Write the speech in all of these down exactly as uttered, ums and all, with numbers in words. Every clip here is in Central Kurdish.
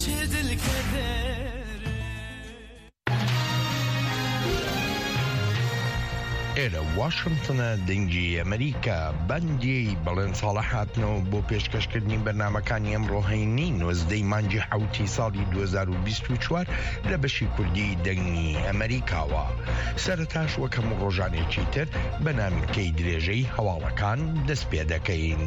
ئێرە واشنگتنە دەنگی ئەمریکا بەندی بەڵێن ساڵە هاتنەوە بۆ پێشکەشکردنی بەرنامەکانی ئەمڕۆهینی نۆزدەی مانگی حوتی ساڵی دوو هەزار و بیست و چوار لە بەشی کوردی دەنگی ئەمریکاوە. سەرەتاش وەک هەموو ڕۆژانێکی تر بە نامکەی درێژەی هەواڵەکان دەست پێ دەکەین.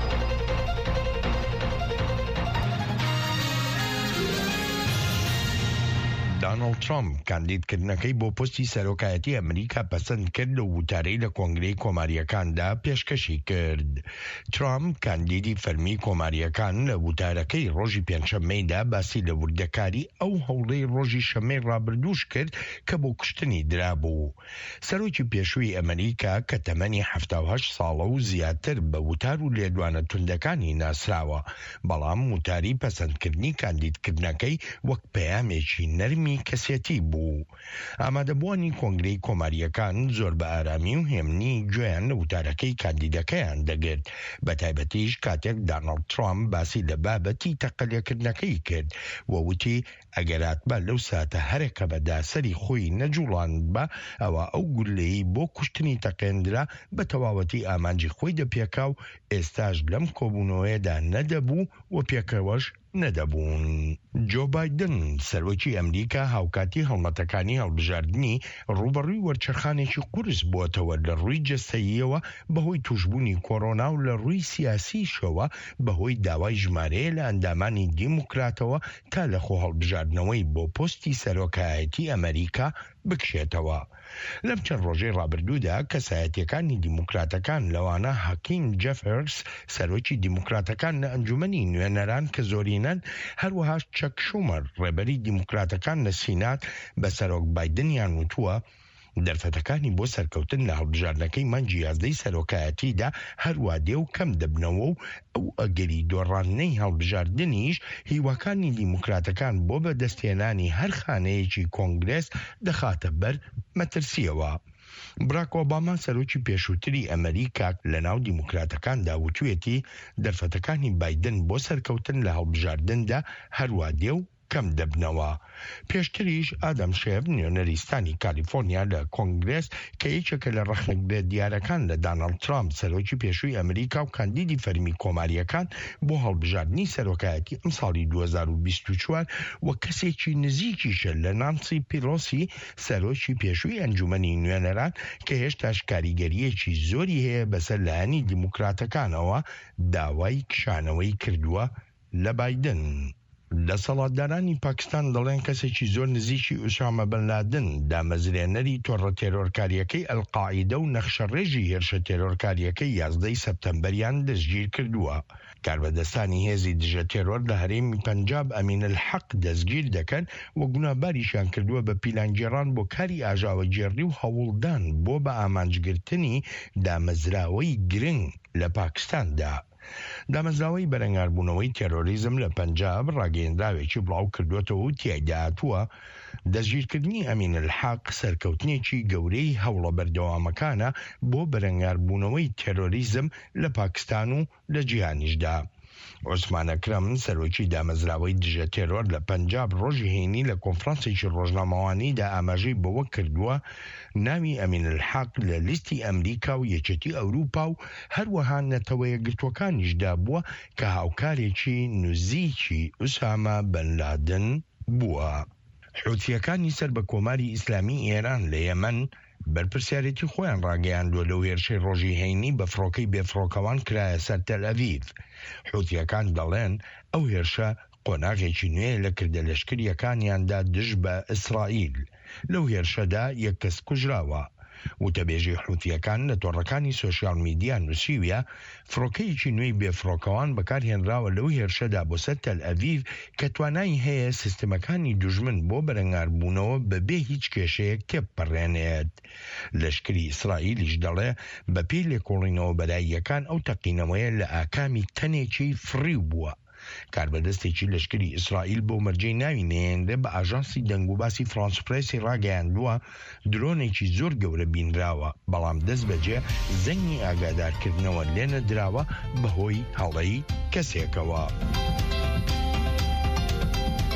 دانالد ترامپ کاندیدکردنەکەی بۆ پۆستی سەرۆکایەتی ئەمریکا پەسەند کرد لە وتارەی لە کۆنگرەی کۆماریەکاندا پێشکەشی کرد. ترامپ کاندیدی فەرمی کۆماریەکان لە وتارەکەی ڕۆژی پێنجشەممەیدا باسی لە وردەکاری ئەو هەوڵەی ڕۆژی شەمەی ڕابردووش کرد کە بۆ کوشتنی درابوو. سەرۆکی پێشووی ئەمریکا کە تەمەنی هەفتاد و هەشت ساڵە و زیاتر بە وتار و لێدوانە توندەکانی ناسراوە، بەڵام وتاری پەسەندکردنی کاندیدکردنەکەی وەک پەیامێکی نەرمی کەسێتی بوو. ئامادەبوانی کۆنگرەی کۆماریەکان زۆر بە ئارامی و هێمنی گوێیان لە وتارەکەی کاندیدەکەیان دەگرت، بە تایبەتیش کاتێک دانالد ترامپ باسی لە بابەتی تەقەلێکردنەکەی کرد و وتی ئەگەراتبە لەو ساتە هەرێکە بەدا سەری خۆی نەجوڵاند بە ئەوە ئەو گولەیی بۆ کوشتنی تەقێندرا بە تەواوەتی ئامانجی خۆی دەپێکا و ئێستاش لەم کۆبوونەوەیەدا نەدەبوو و پێکەوەش نەدەبوون. جۆ بایدن سەرۆکی ئەمریکا هاوکاتی هەڵمەتەکانی هەڵبژاردننی ڕوبەڕووی وەرچەرخانێکی قورس بووەتەوە لە ڕووی جەستەییەوە بەهۆی توشبوونی کۆڕۆنا و لە ڕووی سیاسیشەوە بەهۆی داوای ژمارەیە لە ئەندامانی دیموکراتەوە تا لە خۆ هەڵبژاردنەوەی بۆ پۆستی سەرۆکایەتی ئەمریکا بکشێتەوە. لەم چەند ڕۆژەی ڕابردوودا کەسایەتیەکانی دیموکراتەکان لەوانە حەکیم جەفرس سەرۆکی دیموکراتەکان لە ئەنجومەنی نوێنەران کە زۆرینەن، هەروەها چەک شومەر ڕێبەری دیموکراتەکان لە سینات بە سەرۆک بایدنیان وتووە دەرفەتەکانی بۆ سەرکەوتن لە هەڵبژاردنەکەی مانگی یازدەی سەرۆکایەتیدا هەروە دێ و کەم دەبنەوە و ئەو ئەگەری دۆڕاننەی هەڵبژاردننیش هیواکانی دیموکراتەکان بۆ بەدەستێنانی هەر خانەیەکی کۆنگرێس دەخاتە بەر مەترسیەوە. براک ئۆباما سەرۆکی پێشووتری ئەمریکا لە ناو دیموکراتەکاندا وتوێتی دەرفەتەکانی بایدن بۆ سەرکەوتن لە هەڵبژاردندا هەروە دێ و کەم دەبنەوە. پێشتریش ئادەم شێف نوێنەریستانی کالیفۆرنیا لە کۆنگرێس کە یەکێکە لە ڕەخنەگرێت دیارەکان لە دانالد ترامپ سەرۆکی پێشووی ئەمریکا و کاندیدی فەرمی کۆماریەکان بۆ هەڵبژاردننی سەرۆکایەتی ئەم ساڵی دوو هەزار و بیست و چوار و کەسێکی نزیکیشە لە نانسی پیلۆسی سەرۆکی پێشووی ئەنجومەنی نوێنەران کە هێشتاش کاریگەریەکی زۆری هەیە بەسەر لایەنی دیموکراتەکانەوە داوای کشانەوەی کردووە لە بایدن. دەسەڵاتدارانی پاکستان دەڵێن کەسێکی زۆر نزیکی ئوسامە بن لادن دامەزرێنەری تۆڕە تێرۆرکاریەکەی ئەلقاعیدە و نەخشەڕێژی هێرشە تێرۆرکاریەکەی یازدەی سەپتەمبەریان دەستگیر کردووە. کاربەدەستانی هێزی دژە تێرۆر لە هەرێمی پەنجاب ئەمین الحەق دەستگیر دەکەن و گوناباریشیان کردووە بە پیلانگێڕان بۆ کاری ئاژاوەگێڕی و هەوڵدان بۆ بە ئامانجگرتنی دامەزراوەی گرنگ لە پاکستاندا. دامەزراوەی بەرەنگاربوونەوەی تێرۆریزم لە پەنجاب ڕاگەیەندراوێکی بڵاو کردوێتەوە و تیایدا هاتووە دەستگیرکردنی ئەمین الحەق سەرکەوتنێکی گەورەی هەوڵە بەردەوامەکانە بۆ بەرەنگاربوونەوەی تێرۆریزم لە پاکستان و لە جیهانیشدا. عوسمان ئەکرەم سەرۆکی دامەزراوەی دژە تێرۆر لە پەنجاب ڕۆژی هەینی لە کۆنفرانسێکی ڕۆژنامەوانیدا ئاماژەی بەوە کردووە ناوی ئەمین الحەق لە لیستی ئەمریکا و یەکێتی ئەوروپا و هەروەها نەتەوەیە گرتوەکانیشدا بووە کە هاوکارێکی نزیکی ئوسامە بن لادن بووە. حوتیەکانی سەر بە کۆماری ئیسلامی ئێران لە یەمەن بەرپرسیارەتی خۆیان ڕاگەیاندووە لەو هێرشەی ڕۆژی هەینی بە فڕۆکەی بێفڕۆکەوان کرایە سەر تەل ئەڤیڤ. حوتیەکان دەڵێن ئەو هێرشە قۆناغێکی نوێ لە کردە لەشکریەکانیاندا دژ بە ئیسرائیل. لەو هێرشەدا یەک کەس کوژراوە. وتەبێژی حوتیەکان لە تۆڕەکانی سۆشیال میدیا نووسیویە فڕۆکەیەکی نوێی بێفڕۆکەوان بەکارهێنراوە لەو هێرشەدا بۆ سەر تەل ئەڤیڤ کە توانایی هەیە سیستەمەکانی دوژمن بۆ بەرەنگاربوونەوە بەبێ هیچ کێشەیەک تێپەڕێنێت. لەشکری ئیسرائیلیش دەڵێ بە پێی لێکۆڵینەوە بەلاییەکان ئەو تەقینەوەیە لە ئاکامی تەنێکی فڕی بووە. کاربەدەستێکی لەشکری ئیسرائیل بۆ مەرجەی ناوی نێنرێ بە ئاژانسی دەنگوباسی فرانس پرێسی ڕاگەیاندووە درۆنێکی زۆر گەورە بینراوە، بەڵام دەست بەجێ زەنگی ئاگادارکردنەوە لێنە دراوە بەهۆی هەڵەی کەسێکەوە.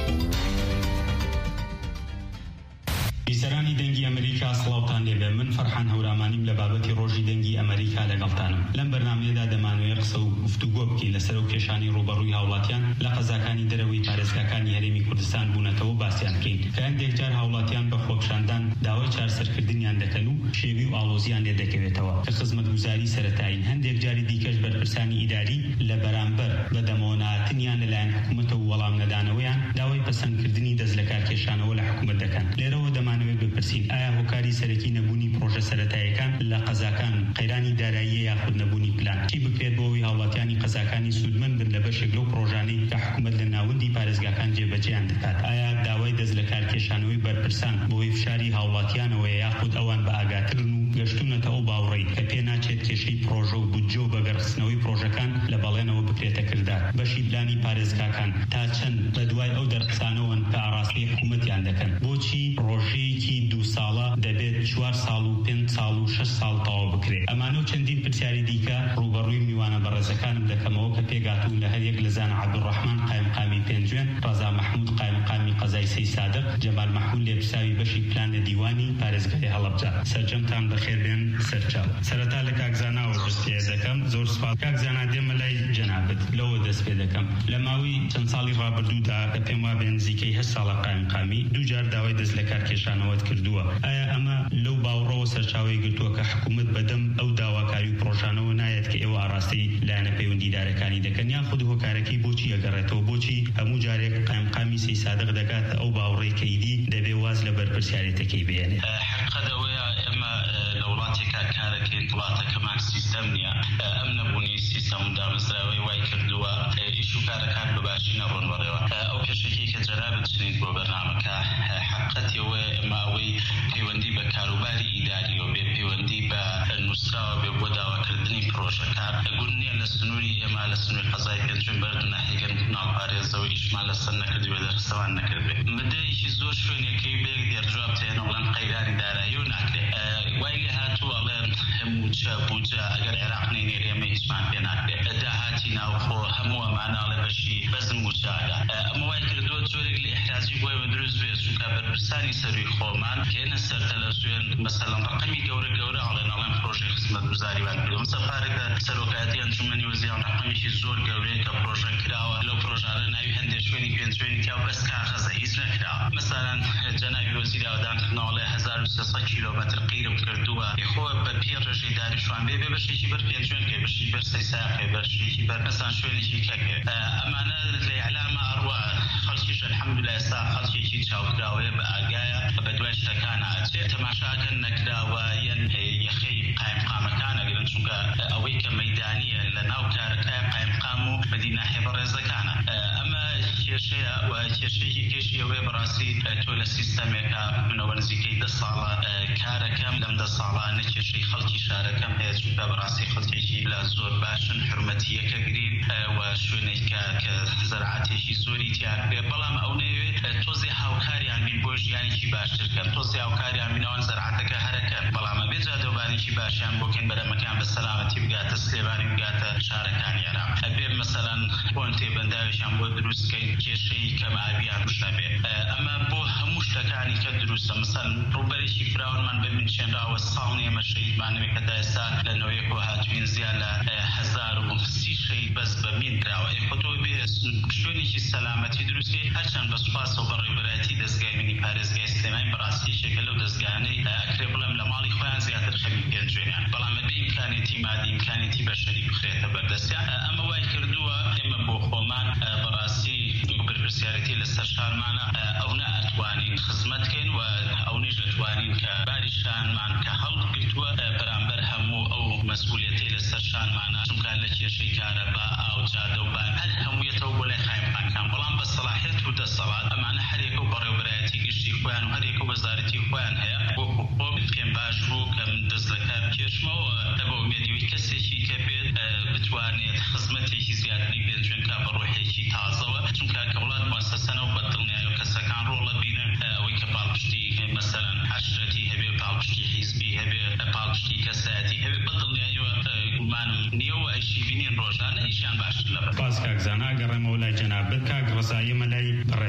من فرحان هەورامانیم لە بابەتی ڕۆژی دەنگی ئەمریکا لەگەڵتانم. لەم بەرنامەیەدا دەمانوێت قسە و گفتوگۆ بکەین لەسەر و کێشانی ڕوبەڕووی هاوڵاتیان لە قەزاکانی دەرەوەی پارێزگاکانی هەرێمی کوردستان بوونەتەوە باسییان بکەین کە هەندێک جار هاوڵاتیان بە خۆپشاندان داوای چارەسەرکردنیان دەکەن و شێوی و ئاڵۆزیان لێ دەکەوێتەوە کە خزمەتگوزاری سەرەتایین. هەندێک جاری دیکەش بەرپرسانی ئیداری لە بەرامبەر بە دەمەوەناتنیان لەلایەن حکوومەتە و وەڵام نەدانەوەیان داوای پەسەندکردنی دەست لە کارکێشانەوە لە حکوومەت دەکەن. لێرەوە دەمانەوێت بپرسین ئایا هۆکاری سەرەکی نەبوونی پرۆژە سەرەتاییەکان لە قەزاکان قەیرانی داراییە یاخود نەبوونی پلان چی بکرێت بۆەوەی هاوڵاتیانی قەزاکانی سوودمەند بن لە بەشێک لەو پرۆژانەی کە حکوومەت لە ناوەندی پارێزگاکان جێبەجێیان دەکات؟ ئایا داوای دەست لە کارکێشانەوەی بەرپرسان بۆی فشاری هاوڵاتیانەوەیە یاخود ئەوان بە ئاگاترن و گەشتونەتە ئەو باوڕێی کە پێ ناچێت کێشەی پرۆژە و بودجە و بەگەڕخستنەوەی پرۆژەکان لە بەڵێنەوە بکرێتە کردار؟ بەشی پلانی پارێزگاکان تا چەند بە دوای ئەو دەرخسانەوەن کە ئاڕاستی حکوومەتیان دەکەن؟ بۆچی ڕۆژەیەکی دوو ساڵە دەبێت چوار ساڵ و پێنج ساڵ و شەش ساڵ تەواو بکرێت؟ ئەمانە و چەندین پرسیاری دیکە ڕوبەڕووی میوانە بەڕێزەکانم دەکەمەوە کە پێگاتوون لە هەر یەک لە زان عەبدوڕەحمان قایمقامی پێنجوێن، ڕەزا مەحموود قایمقامی قەزای سەی سادق، جەمال مەحموود لێپرساوی بەشی پلان لە دیوانی پارێزگای هەڵەبجە. سەرجەمتان بەخێر بێن سەرچاو. سەرەتا لە کاکزاناوە دەست پێ دەکەم. زۆر سوپاس کاکزانا، دێمە لای جەنابەت لەوە دەست پێ دەکەم. لە ماوەی چەند ساڵی ڕابردوودا کە پێم وا بێ نزیکەی هەشت ساڵە قایمقامی دوو جار داوای دەست لە کارکێشانەوەت کردووە. ئایا ئەمە لەو باوڕەوە سەرچاوی گرتووە کە حکوومەت بەدەم ئەو داواکاری و پرۆژانەوە نایەت کە ئێوە ئاڕاستی لایەنە پەیوەندیدارەکانی دەکەن، یان خود هۆکارەکەی بۆچی ئەگەڕێتەوە؟ بۆچی هەموو جارێک قایمقامی سەی سادق دەکاتە ئەو باوڕەی کەیدی دەبێ واز لە بەرپرسیارەتەکەی بێنێ؟ حقەدەوەیە ئێمە لە وڵاتێکا کارەکەین وڵاتەکەمان سیستەم نییە. ئەم نەبوونی سیستەم و دامەزراوەی وای کردووە ئیش و کارەکان بەباشی نەڕۆن بەڕێوە. ئەو کێشەی کە جەنابەت چنیت بۆ بەرنامەکە حقەتەوە ئێمە ئەوەی پەیوەندی بە کاروباری ئیداری و بێ پەیوەندی بە نووسراوە بێ بۆ داواکردنی پرۆژەکان گون نییە لە سنووری ئێمە لە سنووری قەزای پێنجوێن بەردنە هێگەن ناوپارێزەوە ئیشمان لەسەر نەکردوێ دەرخسەوان نەکردبێ. مدەیەکی زۆر شوێنێکەی بێک دێرجواب تێنە بڵێن قەیرانی دارایی و ناکرێت. وای لێ هاتووە ئەڵێن هەموو چە بوجە ئەگەر عێراق نینێر ئێمە هیچمان پێ ناکرێت. داهاتی ناوخۆ هەموو ئەماناڵێ بەشی بەزم و چادا. ئەمە وای کردووە جۆرێک لە ئیحرازی بۆی بە دروست بێت چونکە بەرپرسانی سەروی خۆمان کێنە سەر تەلەڤیزیۆن مەسەڵەن ڕقەمی گەورە گەورە ئەڵێن ئەڵێن پرۆژەی خزمەتگوزاریوان کردووە. سەفارێکە سەرۆکاتی ئەنجومەنی وەزیران ڕقەمێکی زۆر گەورەیە کە پرۆژە کراوە. لەو پرۆژانە ناوی هەندێک شوێنی پێنجوێنی کاو بەس کاغەزە هیچ نەکراوە. مەسەڵەن جەنابی وەزیری ئاوادانکردنەوەڵێ هەزار و سێسەد کیلۆمەتر قیرم کردووە. خۆ بە پێ ڕێژەی داریشوان بێ بێ بەشێکی بەر پێنجوێن کەی بەشی بەر سەی ساقێ بەشێکی بەر مەسەڵەن شوێنێکی کەکێ. ئەمانە لە ئیعلامە ئەڕوا خەڵکیش الحەمدولایە ئێستا خەڵکێکی چاوکراوەیە بە ئاگایە بە دوای شتەکانە ئاچێت تەماشاکەن نەکراوە یەن یەخەی قایمقامەکان ئەگرن چونکە ئەوەی کە مەیدانیە لە ناو کارەکەی قایمقام و بەدیناحێ بەڕێزەکانە. ئەمە کێشەیە و کێشەیەکی کێشی ئەوەیە بەڕاستی تۆ لە سیستەمێکە منەوە نزیکەی دە ساڵە کارەکەم لەم دە ساڵانە کێشەی خەڵکی شارەکەم هەیە چونکە بەڕاستی خەڵکێکی لە زۆر باشن حرمەتیەکە گرین و شوێنێکە کە زەرعاتێکی زۆری تیاکرێ. بەڵام ئەو نەوێت تۆزی هاوکاریان بین بۆ ژیانێکی باشترکەن، تۆزی هاوکاریان بینەوەن زەرعاتەکە هەرەکەن. بەڵامە بێ جادەوبانێکی باشیان بۆکەن بەرەمەکان بە سەلامەتی بگاتە سلێمانی بگاتە شارەکانی عێراق. ئەبێ مەسەڵەن بۆن تێبەنداویشیان بۆ دروستکەین کێشەی کەماویان توش نەبێ. ئەمە بۆ هەموو شتەکانی کە دروستە. مەسەڵەن ڕووبەرێکی فراوانمان ببینچێنراوە ساڵ نێمە شەهیدمانەوەی کە تا ئێستا لە نەوەیەکەوە هاتووین زیان لە هەزار و سی شەهید بەس بە مین دراوە. خۆتۆ بێ شوێنێکی سەلامەتی دروستکەی هەرچەند بە سوپاس و بەڕێوەبەرایەتی دەستگای مینی پارێزگای سلێمانی بەڕاستی شێکە لەو دەستگانەی ئەکرێ بڵێم لە ماڵی خۆیان زیاتر خەمی پێنجوێنیان. بەڵام بێ ئیمکانێتی مادی ئیمکانێتی بەشەری بخرێتە بەردەستیان. ئەمە وای کردووە ئێمە بۆ خۆمان بەڕاستی بەرپرسیارەتی لەسەر شارمانە ئەو ناتوانین خزمەتکەین و ئەو نیش دەتوانین کە باریشانمان کە هەڵگرتووە بەرامبەر هەموو ئەو مەسئولیەتی لەسەر شانمانە چونکە لە کێشەی کارەبا ئاو جادە و بان هەر هەموویەتەوە بۆ لای قایمقامەکان. بەڵام بە سەلاحیەت و دەسەڵات ئەمانە هەرێکە و بەڕێوەبەرایەتی گشتی خۆیان و هەرێکە و وەزارەتی خۆیان هەیە. بۆ خۆ پێم باش بوو کە من دەست لە کار بکێشمەوە بە ئومێدیەوەی کەسێکی کە بێت بتوانێت خزمەتێکی زیاتری پێنجوێن کا بە ڕۆحێکی تازەوە چونکە کە وڵات موەسسەسەنە و بەدڵنیایی و کەسەکان ڕۆڵە بینن ئەوەی کە پاڵپشتی مەسەڵەن عەشرەتی هەبێ پاڵپشتی حیزبی هەبێ پاڵپشتی کەسایەتی هەبێ بەدڵنیاییەوە گومانم نییە و ئەیشی بینین ڕۆژانە ئیشیان باشتر لەبەر. باز کاکزانا گەڕێمەوە لای جەنابەت. کاک ڕەزاییمە لای بەڕێستان.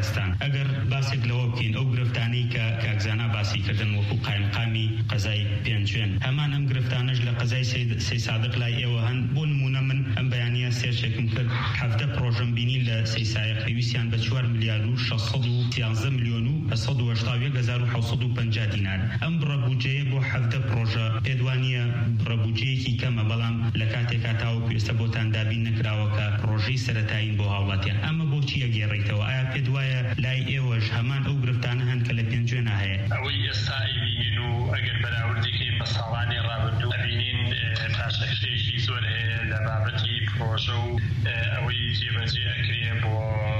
ئەگەر باسێک لەوە بکەین ئەو گرفتانەی کە کاکزانا باسی کردن وەکو قایمقامی قەزای پێنجوێن، هەمان ئەم گرفتانەش لە قەزای سەی سادق لای ئێوە هەن. بۆ نمونە من ئەم بەیانیە سێرچێکم کرد حەڤدە پرۆژەم بینی لە سەی سایق پێویستیان بە چوار ملیارد و شەش سەد و سیانزە ملیۆن و سەد و هەشتا و یەک هەزار و حەوت سەد و پەنجا دینار. ئەم بڕەبوجەیە بۆ حەڤدە پرۆژە پێدوانیە بڕەبوجەیەکی کەمە، بەڵام لە کاتێکا تاوەکو ئێستا بۆتان دابین نەکراوە کە پرۆژەی سەرەتایین بۆ هاوڵاتیان. ئەمە بۆچی ئەگێڕێیتەوە؟ ئایا پێت وایە لای ئێوەش هەمان ئەو گرفتانە هەن کە لە پێنجوێنە هەیە؟ ئەوەی ئێستا ئەیبینین و ئەگەر بەراوردیکەین بە ساڵانی ڕابردوو ئەبینین پاشەکشەیەکی زۆر هەیە لە بابەتی پرۆژە و ئەوەی جێبەجێ ئەکرێ بۆ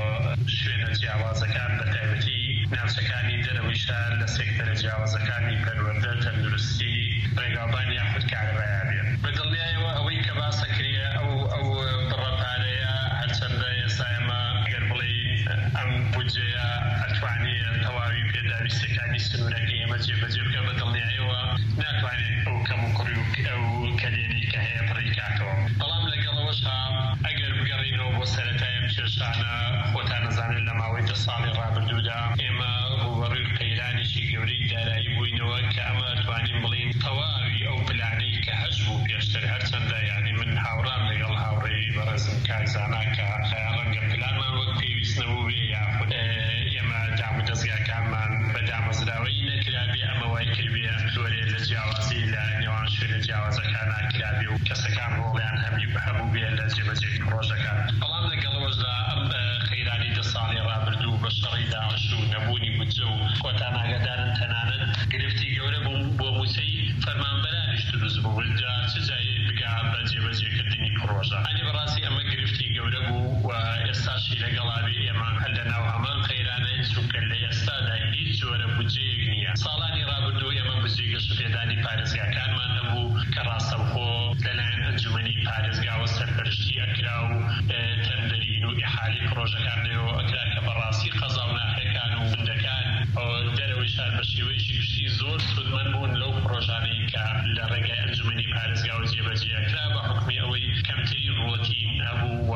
شوێنە جیاوازەکان بە تایبەتی ناوچەکانی دەرەوەی شار لە سێکتەرە جیاوازەکانی پەروەردە، تەندروستی، ڕێگاوبان یاخود کارەبایە بێت. بەدڵنیایەوە ئەوەی کە باسەکرێ ئەو ئەو بڕەپارەیە هەرچەندە ئێستا ئێمە ئەگەر بڵێین ئەم بودجەیە ئەتوانێت تەواوی پێداویستەکانی سنوورەکەی ئێمە جێبەجێ بکە، بەدڵنیایەوە ناتوانێت ئەو کەم و کوڕی و ئەو کەلێنەی کە هەیە بڕی کاتەوە. بەڵام لەگەڵەوەشا ئەگەر بگەڕینەوە بۆ سەرەتای ئەم کێشانە، خۆتان نەزانن لە ماوەی دە ساڵی ڕابردوودا ئێمە ڕوبەڕووی قەیرانێکی گەورەی دارایی بووینەوە کە ئەمە ئەتوانین بڵین تەواوی ئەو پلانەی کە هەش بوو پێشتر، هەرچەندە یعنی من هاوڕام لەگەڵ هاوڕێی بەڕێزم کاکزانا کە ڕەنگە پلانمان وەک پێویست نەبوو بێ یاخود ئێمە دام و دەستگاکانمان بە دامەزراوەی نەکرابێ، ئەمە وای کردبێ زۆرێ لە جیاوازی لە نێوان شوێنە جیاوازەکان ناکرابێ و کەسەکان ڕۆڵیان هەبوو بێ لە جێبەجێ پرۆژەکان. بەڵام لەگەڵەوەشدا ئەم خەیرانی دە ساڵی ڕابردوو بە شەڕی داعش و نەبوونی بودجە و خۆتان ئاگادارن تەنانەت گرفتی گەورە بوو بۆ موسەی فەرمانبەرانیش دروست بوو جا چ جایی بگا بە جێبەجێکردنی پرۆژە. ئەنی بەڕاستی ئەمە گرفتی گەورە بوو و ئێستاشی لەگەڵابێ ئێمە هەر لە ناو هەمان خەیرانە چونکە لە ئێستادا هیچ جۆرە بودجەیەک نییە. ساڵانی ڕابردوو ئێمە بودجەی گەشتپێدانی پارێزگاکانمان هەبوو کە ڕاستەوخۆ لەلایەن ئەنجومەنی پارێزگاوە سەرپەرشتی ئەکرا و تەندەرین و ئیحالی پرۆژەکان لێەوە ئەکرا کە بەڕاستی قەزا و ناحەکان و بندەکان دەرەوەی شار بە شێوەیەکی گشتی زۆر سودمەند بوون لەو پرۆژانەی کە لە ڕێگای ئەنجومەنی پارێزگاوە جێبەجێ ئەکرا بە حکمی ئەوەی کەمترین ڕۆتین هەبوو و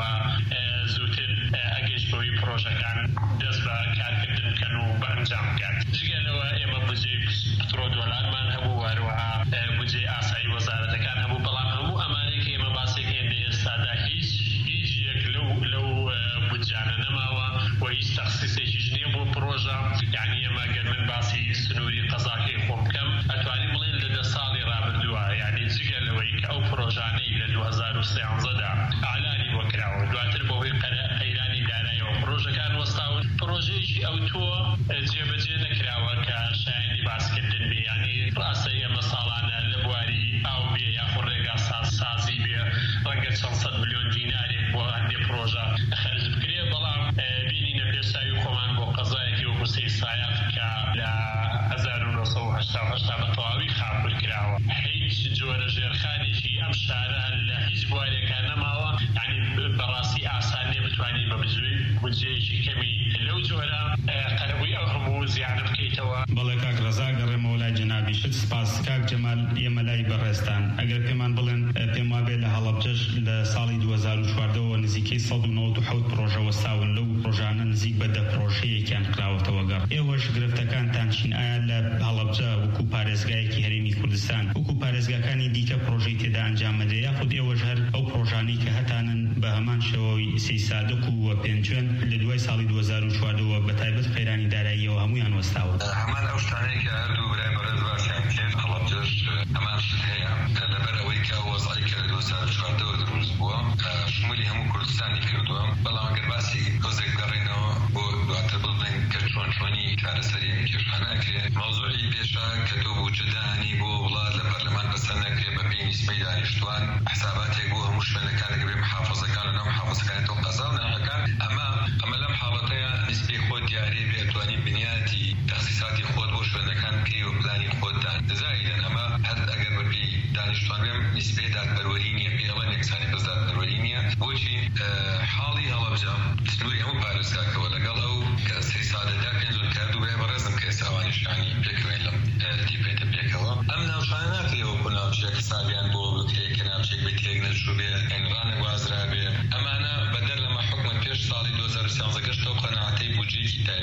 زووتر ئەگەیشتەوەی پرۆژەکان دەست بە کارکردن بکەن و بە ئەنجام بکات. جگە لەوە ئێمە بودجەی پترۆ دۆلارمان هەبوو، وەروەها بودجەی ئاسایی وەزارەتەکان هەبوو، بەڵام هەموو ئەمانەی کە ئێمە باسێکێن لە ئێستادا هیچ هیچ یەک لەو لەو بودجانە نەماوە و هیچ تەخسیسێکیش نییە بۆ پرۆژە. یعنی ئێمە گەر من باسی سنووری قەزاکەی خۆم بکەم ئەتوانین بڵێن لە دە ساڵی ڕابردووە، یعنی جگە لەوەی کە ئەو پرۆژانەی لە دوو هەزار و سیانزەدا ئاعلانی بۆ کراوە، دواتر بەهۆی قەیرانی داراییەوە پرۆژەکان وەستاون، پرۆژەیەکی ئەو تۆ جێبەجێ نەکراوە کە شایەنی باسکردن بێ. یعنی ڕاستە ئێمە ساڵانە لە بواری ئاو بێ یاخود ڕێگا سازی بێ ڕەنگە چەند سەد ملیۆن دینارێک بۆ هەندێک پرۆژە خەرج بکرێ، بەڵام بینینە پێشاوی خۆمان بۆ قەزایەکی وەکو سەی سایق کە لە هەزار و نۆ سەد و هەشتا و هەشتا بە تەواوی خاپور کراوە، هیچ جۆرە ژێرخانێکی ئەم شارە لە هیچ بوارێکە نەماوە. یعنی بەڕاستی ئاسانێ بتوانین بە بودجەیەکی کەمی لەو جۆرە قەرەبووی ئەو هەموو زیانە بکەیتەوە. بەڵێ کاک ڕەزا گەڕێمەوە لای جەنابی شت. سپاس کاک جەمال. ئێمە لای بەڕێستان ئەگەر پێمان بڵێن پێم وابێت لە هەڵەبجەش لە ساڵی دوو هەزار و چواردەوە نزیکەی سەد و نەوەت و حەوت پرۆژە وەستاون، لەو پرۆژانە نزیک بە دە پرۆژەیەکیان کراوەتەوە گەڕ. ئێوەش گرفتەکانتان چین؟ ئایا لە هەڵەبجە وەکو پارێزگایەکی هەرێمی کوردستان وەکو پارێزگاکانی دیکە پرۆژەی تێدا ئەنجام بدەیە، یاخود ئێوەش هەر ئەو پرۆژانەی کە هەتانن بە هەمان شێوەوەی سەی سادق و پێنجوێن لە دوای ساڵی دوو هەزار و چواردەوە بە تایبەت قەیرانی داراییەوە هەمویان وەستاوە؟ هەمان ئەو شتانەی کە هەردوو برای بەڕێز باسییان کرد هەڵەبجەش هەمان شت هەیە لەبەر ئەوەی کە وەزعی کە لە دوو هەزار و چواردەوە دروست بووە شمولی هەموو کوردستانی کردووە. بەڵام ئەگەر باسی تۆزێک گەڕێنەوە بۆ دواتر بڵێن کە چۆن چۆنی چارەسەری ئەم کێشانە ئەکرێت، مەوزوعی پێشە کە تۆ بودجەدانی بۆ وڵات لە پەرلەمان بەسەر نەکرێت بە پێی نیسبەی دانیشتوان، حساباتێک بۆ هەموو شوێنەکانێک بێ محافەزەکان و ناو محافەزەکانی تۆ قەزا و ناحەکان. ئەمە ئەمە لەم حاڵەتەیە نیسبەی خۆت دیارێ بێ، ئەتوانی بنیاتی تەخسیساتی خۆت بۆ شوێنەکان بکەی و پلانی خۆتدان زایدەن. ئەمە هەر ئەگەر بەپێی دانیشتوان بێم نیسبەی دادپەروەری نییە، پێڵەن یەکسانی بەس دادپەروەری نییە. بۆچی حاڵی هەڵەبجە سنووری هەموو پارێزگاکەوە لەگەڵ ئەو کە سەی سادەدا پێنج زۆر کردو بێ بەڕێزم کە ئێستا ئەوانیشانی پێکەوێن لەم دیپێتە پێکەوە. ئەم ناوچانە ناکرێ وەکو ناوچەیەک حسابیان بۆ بکرێت کە ناوچەیەک بە تێک نەچوو بێ ئەنڕانە گوازرا بێ. ئەمانە بەدەر لەمە حکومە پێش ساڵی دوو هەزار و سیانزە گەشتەوە قەناعەتەی بودجەیەکی تایبەت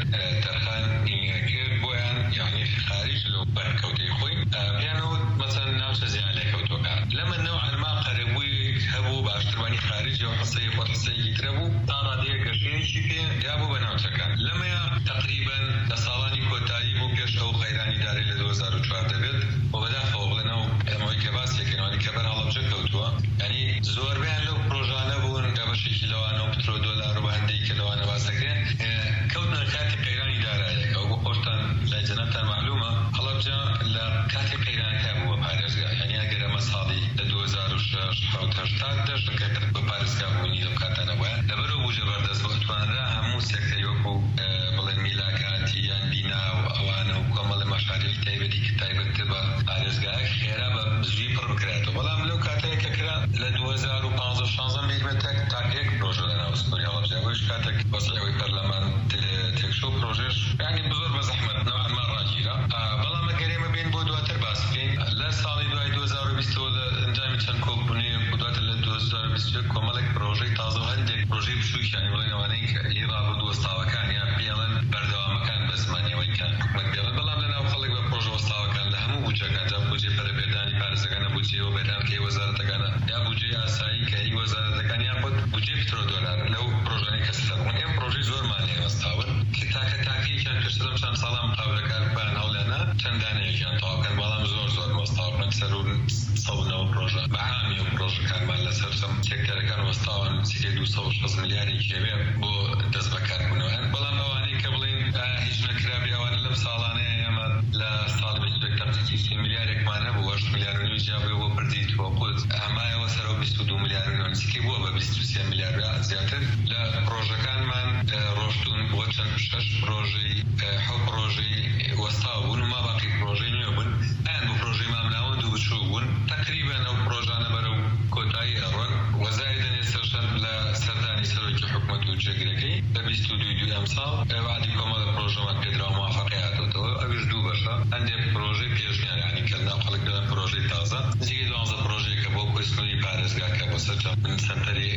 تەرخان کرد بۆیان یعنی خارج لەو بەرکەوتەی خۆی پیانەوە مەسەن ناوچە زیان لێکەوتوەکان لەمە نەوعا ما قەرەبووی هەبوو باشتربانی خارج و حسەی خۆ حسەیەکی ترە بوو تا ڕادەیە گەشتێکی پێ یابوو بە ناوچەکان لەمەیە تقریبا لە ساڵانی کۆتایی بوو پێش ئەو خەیرانی داری لە دوو هەزار و چواردە بێت و بەداخەوە بڵێنەوە ئەمەوەی کە باسێکەوەی کە بەر هەڵەبجە کەوتووە ینی زۆربیان لەو پرۆژانە بوون کە بەشێکی لەوانە و پترۆ دۆلار و بە هەندێکی لەوانە باسەکرێن کەوتنە کاتی قەیرانی دارایەکە و بۆ خۆشتان لای جەنابتان معلومە هەڵەبجە لە کاتی قەیرانەکە بووە پارێزگا ینی ئەگەر ئەمە ساڵی لە دوو هەزار و شەش حەوت هەشتاد دەشتەکە بە پارێزگا بوونی لەو کاتانە بووە لەبەرەوە بوو جەبەردەست بۆ ئەتوانرا هەموو سێکتەری وەکو بڵێن میلاکاتی یان بینا و ئەوانە و کۆمەڵی مەشاریعی تایبەتی کە تایبەتتر بە پارێزگایەک خێرا بە زووی پڕ بکرێتەوە بەڵام لەو کاتەیە کە کرا لە دوو هەزار و پانزدە شانزدە میلیمتر تا یەک پرۆژە لە ناو سنووری هەڵەبجە ئەوەش کاتێک وەسیلەوەی پەرلەمان تێکشۆ پرۆژێش یعنی بزۆر بە زەحمەت نەوعا ما ڕاگیرە بەڵام ئەگەر ئێمە بین بۆ دواتر باس بکەین لە ساڵی دوای دوو هەزار و بیستەوە لە ئەنجامی چەند کۆبوونەیەک و دواتر لە دوو هەزار و بیست و یەک کۆمەڵێک پرۆژەی تازە و هەندێک پرۆژەی بچووکیانی بڵێن ئەوانەی کە ئێرا بۆ دووەستاوەکان یان پێڵەن بەردەوامەکان بە زمانیەوەی کە حکومەت پێڵەن بەڵام لەناو خەڵک بە پرۆژە وەستاوەکان لە هەموو بودجەکان جا بودجێ پەرەپێدانی پارێزەکانە بودجێەوە بەدانکەی وەزارەتەکانە یا بودجێ ئاسایی کە هی وەزارەتەکان یان خۆت بودجێ پترۆ دۆلار لەو پرۆژانەی کە سەربوون ئێمە پرۆژەی زۆرمان لێ وەستاون کە تاکە تاکەیەکیان پێشتر لەم چەند ساڵان مقابلەکار بان هەوڵێنە چەندانەیەکیان تەواوکەن بەڵام زۆر زۆر وەستاون سەر و سەونەوە پرۆژە بەعامی و پرۆژەکانمان لەسەر چەند سێکتەرەکان وەستاون سێ دوو سەد و شەست ملیارێکی هەبێ بۆ دەست بەکاربوونەوە بەڵام ئەوانەی کە بڵێن هیچ نەکرابێ ئەوانە لەم ساڵانەیە ئێمە لە ساڵی بیست و یەک تەقسیمی سێ ملیارێکمان هەبوو هەشت ملیار و نیو جیابێ بۆ بردیتەوە قوت ئەمایەوە سەرەوە بیست و دوو ملیار و نۆنزیکەی بووە بە بیست و سێ ملیار زیاتر لە پرۆژەکانمان ڕۆشتون بۆ چەند شەش پرۆژەی حەوت پرۆژەی وەستاو بوون و ما باقی پرۆژەی نوێ بوون ئەیان بۆ پرۆژەی مامناوەند و بچوو بوون تقریبا ئەو پرۆژانە بەرەو کۆتایی ئەڕۆن وەزایدن ئێستاشان لە سەردانی سەرۆکی حکومەت و جێگرەکەی لە بیست و دوو دوو ئەم ساڵ وعدی کۆمەڵە پرۆژەمان پێدراوە موافقەی هاتووەتەوە ئەویش دوو بەشە هەندێک پرۆژەی پێشنیار یعنی کە ناو خەڵک دەڵێن پرۆژەی تازە نزیکەی دوانزە پرۆژەیە کە بۆ کۆی سنووری پارێزگاکە بۆ سەرجەم سەنتەری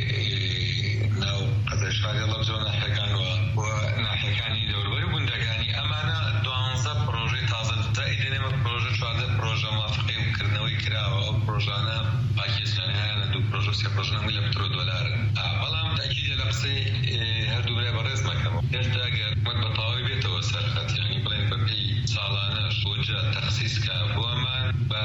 ناو قەزای شاری هەڵەبجە و ناحیەکانەوە و ناحیەکانی دەوروبەری و گوندەکانی ئەمانە دوانزە پرۆژەی تازە زائیدەن ئێمە پرۆژە چواردە پرۆژە موافقەی وکردنەوەی کراوە ئەو پرۆژانە پاکستانیانە دوو پرۆژە سێ پرۆژە هەمووی لە پترۆ دۆلارن بەڵام تاکیدە لە قسەی هەردوو برای بەڕێز مەکەمەوە هێشتا ئەگەر حکومەت بە تەواوی بێتەوە سەر خەت یعنی بڵێن بە پێی ساڵانەش بۆجە تەخسیسکە بۆمان بە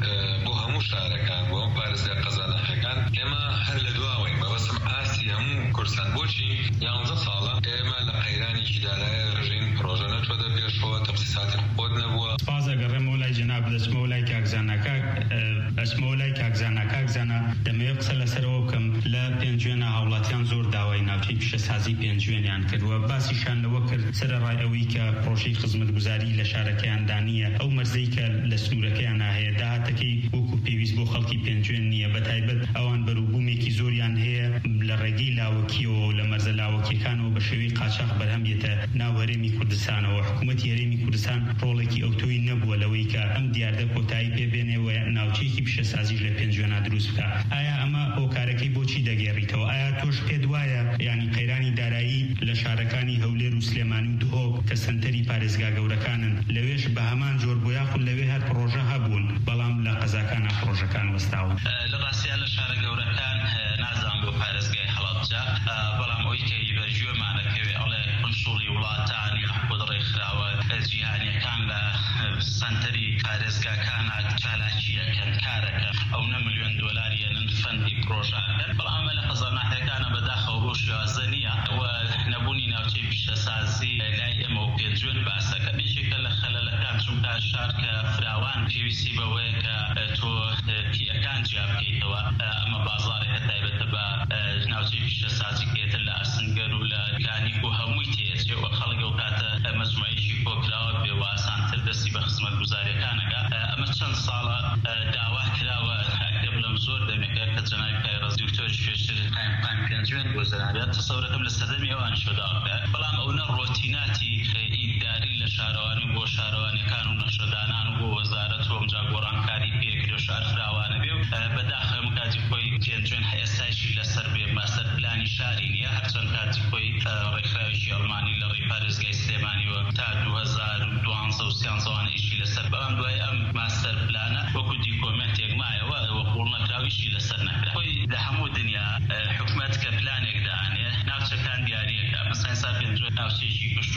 بۆ هەموو شارەکان بۆ ئەم پارێزگا قەزا ناحیەکان ئێمە هەر لە دواوین بەبەسم ئاسی هەموو کورسان بۆچی یانزە ساڵە ئێمە لە قەیرانێکی دارایە ڕژین پرۆژە نەچۆتە پێشەوە تەخسیساتی خۆت نەبووە سپاس ئەگەڕێمەوە لای جەناب دەچمەوە لای کاکزانەکە دەچمەوە لای کاکزانە کاکزانە دەمەوێت قسە لەسەرەوە بکەم لە پێنجوێنە هاوڵاتیان زۆر داوای ناوچەی پیشەسازی پێنجوێنیان کردووە باسیشان لەوە کرد سەرەڕای ئەوەی کە پرۆژەی خزمەتگوزاری لە شارەکەیان دانیە ئەو مەرزەی کە لە سنوورەکەیان هەیە داهاتەکەی وەکو پێویست بۆ خەڵکی پێنجوێن نییە بەتایبەت ئەوان بەرووبوومێکی زۆریان هەیە لە ڕێگەی لاوەکیەوە و لە مەرزە لاوەکیەکانەوە بە شێوەی قاچاق بەرهەم بێتە ناو هەرێمی کوردستانەوە حکوومەتی هەرێمی کوردستان ڕۆڵێکی ئەوتۆی نەبووە لەوەی کە ئەم دیاردە کۆتایی پێبێنێەوە ناوچەیەکی پیشەسازیش لە پێنجوێنە دروست بکە ئایا ئەمە هۆکارەکەی بۆچی دەگێڕیتەوە ئایا تۆش پێت وایە یعنی قەیرانی دارایی لە شارەکانی هەولێر و سلێمانی و دهۆک کە سنتەری پارێزگا گەورەکانن لەوێش بە هەمان جۆر بۆ یاخود لەوێ هەر پرۆژە هەبوون بەڵام لە قەزاکانە پرۆژەکان وەستاون لە ڕاستیە لە شارە گەورەکان نازانم بۆ پارێزگای هەڵەبجە بەڵام ئەوەی کە بەژێمانەکەوێ ئەڵێ کنسوڵی وڵاتان یا خۆ ڕێکخراوە جیهانیەکان لە سنتەری پارێزگاکانە چالاکیەکەن کارەکە ئەو نە ملیۆن دۆلاریەنن فەندی پرۆژەکەن بەڵام لە قەزانەکەەکانە بەداخەوە بۆ شێوازە نییە و نەبوونی ناوچەی پیشەسازی لای ئێمە و پێنجوێن باسەکە بێژێکە لە خەلەلەکان چونکە شار کە فراوان پێویستی بەوەیە کە تۆ پیەکان جیا بکەیتەوە ئەمە بازارێکە تایبەتە بە ناوچەی پیشەسازی کێتە لە ئاسنگەر و لە گانیک و هەمووی تێچێ و خەڵک ئەو کاتە مەجموعەیەکی کۆکراوە بێ و ئاسانتر دەستی بە خزمەتگوزاریەکانەکە ئەمە چەند ساڵە داوا کراوە ئەکتەب لەم زۆر دەمێکە کە جەنابی کایڕەزی و تۆش پێشتر قایم پێنجوێن بۆ زەرابێت تەسەورەکەم لە سەردەمی ئەوان شۆداوەکە بەڵام ئەوە ڕۆتیناتی ئیداری لە شارەوانی بۆ شارەوانیەکان و نەخشەدانان و بۆ وەزارەت و ئەمجا گۆڕانکاری پێکرێ و شار فراوانە بێ و بەداخەم کاتی خۆی پێنجوێن ئێستاشی لەسەر بێ ماستەر پلانی شاری نییە هەرچەند کاتی خۆی ڕێکخراوێکی ئەڵمانی لە ڕێی پارێزگای سلێمانی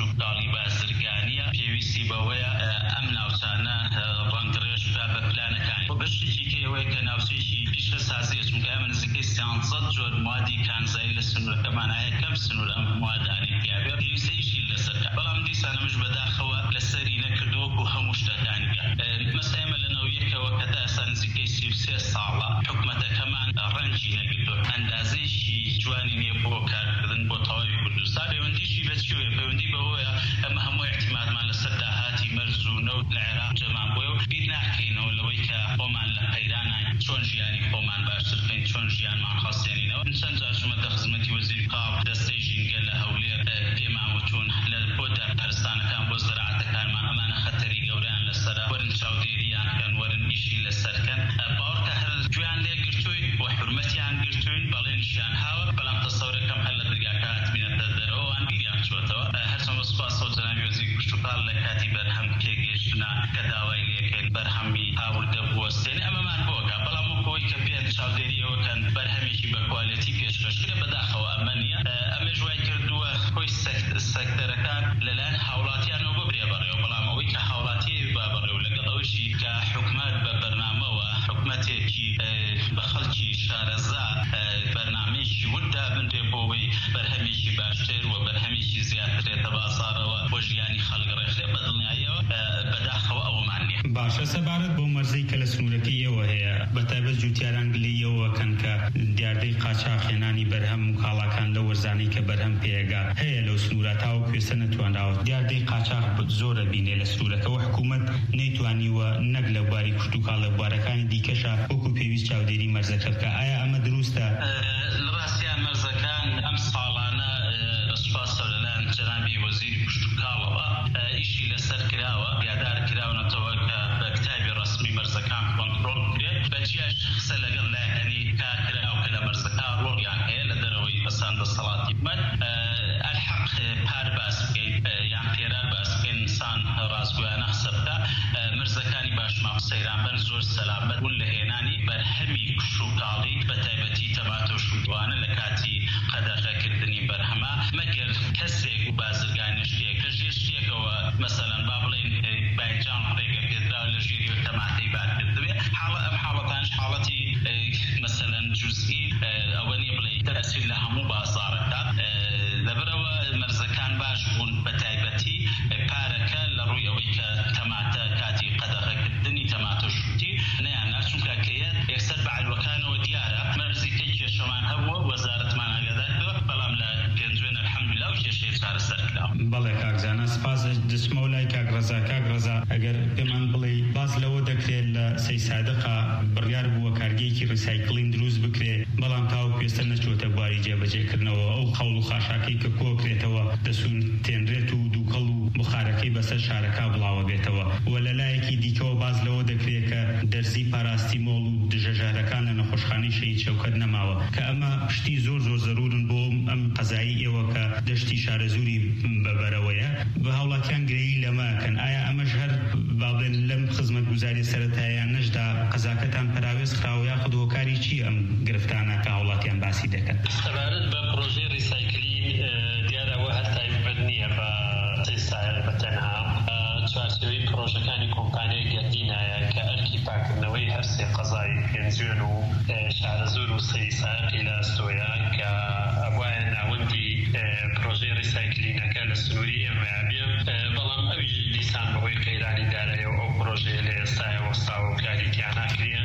کشتتاڵی بازرگانیە پێویستی بەوەیە ئەم ناوچانە ڕەنگڕێژ بە پلانەکانی بەشێکی کەوەیە کە ناوچەیەکی پیشە سازیە چونکە ئەمە نزیکەی سیانزەد جۆر موادی کانزایی لە سنوورەکەمان هەیە کەم سنوور ئەم موادانی پیاوێ پێویستیشی لەسەرکە بەڵام دیسانەمش بەداخەوە لەسەری نەکردووەکو هەموو شتەکانیە مەسە ئێمە لەنەوەیەکەوە کە تا ئێستا نزیکەی سی و سێ ساڵە حکومەتەکەمان ڕەنگی نەگرتووە ئەندازەیەکی جوانی نییە بۆ کارکردن بۆ تەواوی کوردستان پەیوەندیشی بەچیوێ پەیوەندی بەوەیە ئەمە هەموو احتیمالمان لەسەر داهاتی مەرج و نەوت لە عێراق جەمان بووە و بیر ناکەینەوە لەوەی کە خۆمان لە قەیرانان چۆن ژیانی خۆمان باشتر بکەین چۆن ژیانمان خەڵسێنینەوە چەند جار چوومەتە خزمەتی وەزیری قاو دەستەی ژینگە لە هەولێر پێمان وتوون لە بۆ دارپەرستانەکان بۆ زەراعەتەکانمان ئەمانە خەتەری گەورەیان لەسەرە وەرن چاودێریان کەن وەرن ئیشی لەسەرکەن باوەڕکە هەر گوێیان لێ گرتووی و حورمەتیان گرتوین بەڵێنیشیان هاوە بەڵام تەسەورەکەم هەر لە دەرگاکە هاتبینەتە دەرەوەوان بیریان چۆتەوە هەرچەندە سوپاسەوە جەنابی وەزیری کشتتاڵ لە کاتی بەرهەم پێگەیشتنە کە داوای لێکەین بەرهەمی هاوردە بوەستێنی ئەمەمان بۆکە بەڵام وەکەوەی کە پێن چاودێریەوەکەن بەرهەمێکی بە کوالیتی پێشکەشکرە بەداخەوە ئەمە نییە ئەمە ژوای کردووە خۆی سەکتەرەکان لەلایەن هاوڵاتیانەوە ببرێ بەڕێوە بەڵام ئەوەی کە هاوڵاتی با بەڕێو لەگەڵ ئەوەشی کە حکومەت بە بەرنامەوە حکومەتێکی بە خەڵکی شارەزا بەرنامەیەکی وردا بنرێ بۆەوەی بەرهەمێکی باشتر و بەرهەمێکی زیاترێتە بازارەوە بۆ ژیانی خەڵک ڕێخرێ بە دڵنیاییەوە بەداخەوە ئەوەمان نییە. باشە سەبارەت بۆ مەرزەی کە لە سنوورەکەیەوە هەیە بەتایبەت جوتیاران گلەیەوەکەن کە دیاردەی قاچاقهێنانی بەرهەم و کاڵاکان لە وەرزانەی کە بەرهەم پێگا هەیە لەو سنوورە تاوە کوێستە نەتوانراوە دیاردەی قاچاق زۆرە بینێ لە سنوورەکەەوە حکوومەت نەیتوانیوە نەک لە بواری کوشت و کاڵ لە بوارەکانی دیکەشە وەکو پێویست چاودێری مەرزەکە بکە ئایا ئەمە دروستە؟ لە ڕاستیان مەرزەکان ئەم ساڵانە سوپاسە لەلایەن جەنابی وەزیری کوشت و کاڵەوە ئیشی لەسەر کراوە یادار کراونەتەوە کە بە کتابی ڕەسمی مەرزەکان کۆنتڕۆڵ بکرێت بەچیاش قسە لەگەڵ لایەنی کارکراو کە لە مەرزەکان ڕۆڵیان هەیە لە دەرەوەی بەساندە سەڵاتی بمەن ئەلحەق پار باس بکەین یان پێرار باس بکەین ئینسان ڕاستگویانە قسە بکە مرزەکانی باشماق سەیرانبەر زۆر سەلامەت بوون لە هێنانی بەرهەمی کوشت و کاڵی بەتایبەتی تەماتە و شودوانە لە کاتی قەدەغەکردنی بەرهەمە مەگەر کەسێک و بازرگانی شتێکە ژێر شتێکەوە مەسەلەن با بڵێن باینجان ڕێگە پێدرا لە ژێری و تەماتەی بارکردوێ حاڵە ئەم حاڵەتانش حاڵەتی مەسەلەن جوزئی ئەوە نیە بڵێ تەسیر لە هەموو بازاڕەکە لەبەرەوە مەرزەکان باش بوون بەتایبەتی پارەکە لە ڕووی ئەوەی کە تەماتە کاتی قەدەغەکردنی تەماتە شوتی نەیاننا چونکە کەیەت یەکسەر بەعلوەکانەوە دیارە مەرزی کەی کێشەمان هەبووە وەزارەتمان ئاگادارکردووە بەڵام لە پێنجوێن الحەمدوللا و کێشەیە چارەسەر کراوە. بەڵێ کاکزانە سپاس دەچمە و لای کاکڕەزا کاکڕەزا ئەگەر پێمان بڵێ باز لەوە دەکرێت لە سەی سادقا بڕیار بووە کارگەیەکی ڕیسایکڵین دروست بکرێت بەڵام تاو پێستە نەچۆتە بواری جێبەجێکردنەوە ئەو قەول و خاشاکەی کە کۆکرێتەوە دەسون تێنرێت و دووکەڵ و بخارەکەی بەسەر شارەکە بڵاوە بێتەوە و لە لایەکی دیکەوە باز لەوە دەکرێت کە دەرزی پاراستیمۆڵ و دژەژارەکان لە نەخۆشخانەی شەهید شەوکەت نەماوە کە ئەمە پشتی زۆر زۆر زەرورن بۆ ئەم قەزایی ئێوە کە دەشتی شارەزووری بەبەرەوەیە بە هاوڵاتیان گرەیی لەماکەن ئایا ئەمەش هەر باڵێن لەم خزمەت گوزاری سەرەتاییان نەشدا قەزاکەتان پراوێز خراوە یاخود هۆکاری چی ئەم گرفتانە کە هاوڵاتیان باسی دەکەن؟ سەبارەت بە پرۆژەی ریسایکلین دیارەوە هەر تایبەت نییە بە سەی سایق بەتەنها چوارچێوەی پرۆژەکانی کۆمپانیای گەردینایە کە ئەرکی پاکردنەوەی هەر سێ قەزای پێنجوێن و شارەزور و سەی سایقی لە ئەستۆیە کە ئەوایە ناوەندی پرۆژەی ریسایکلینەکە لە سنووری ئێمەیە بێ بەڵام ئەویش دیسان بەهۆی قەیرانی دارایەوە ئەو پرۆژەیە لە ئێستایە وەستاوە و کاریتیان ناکرێن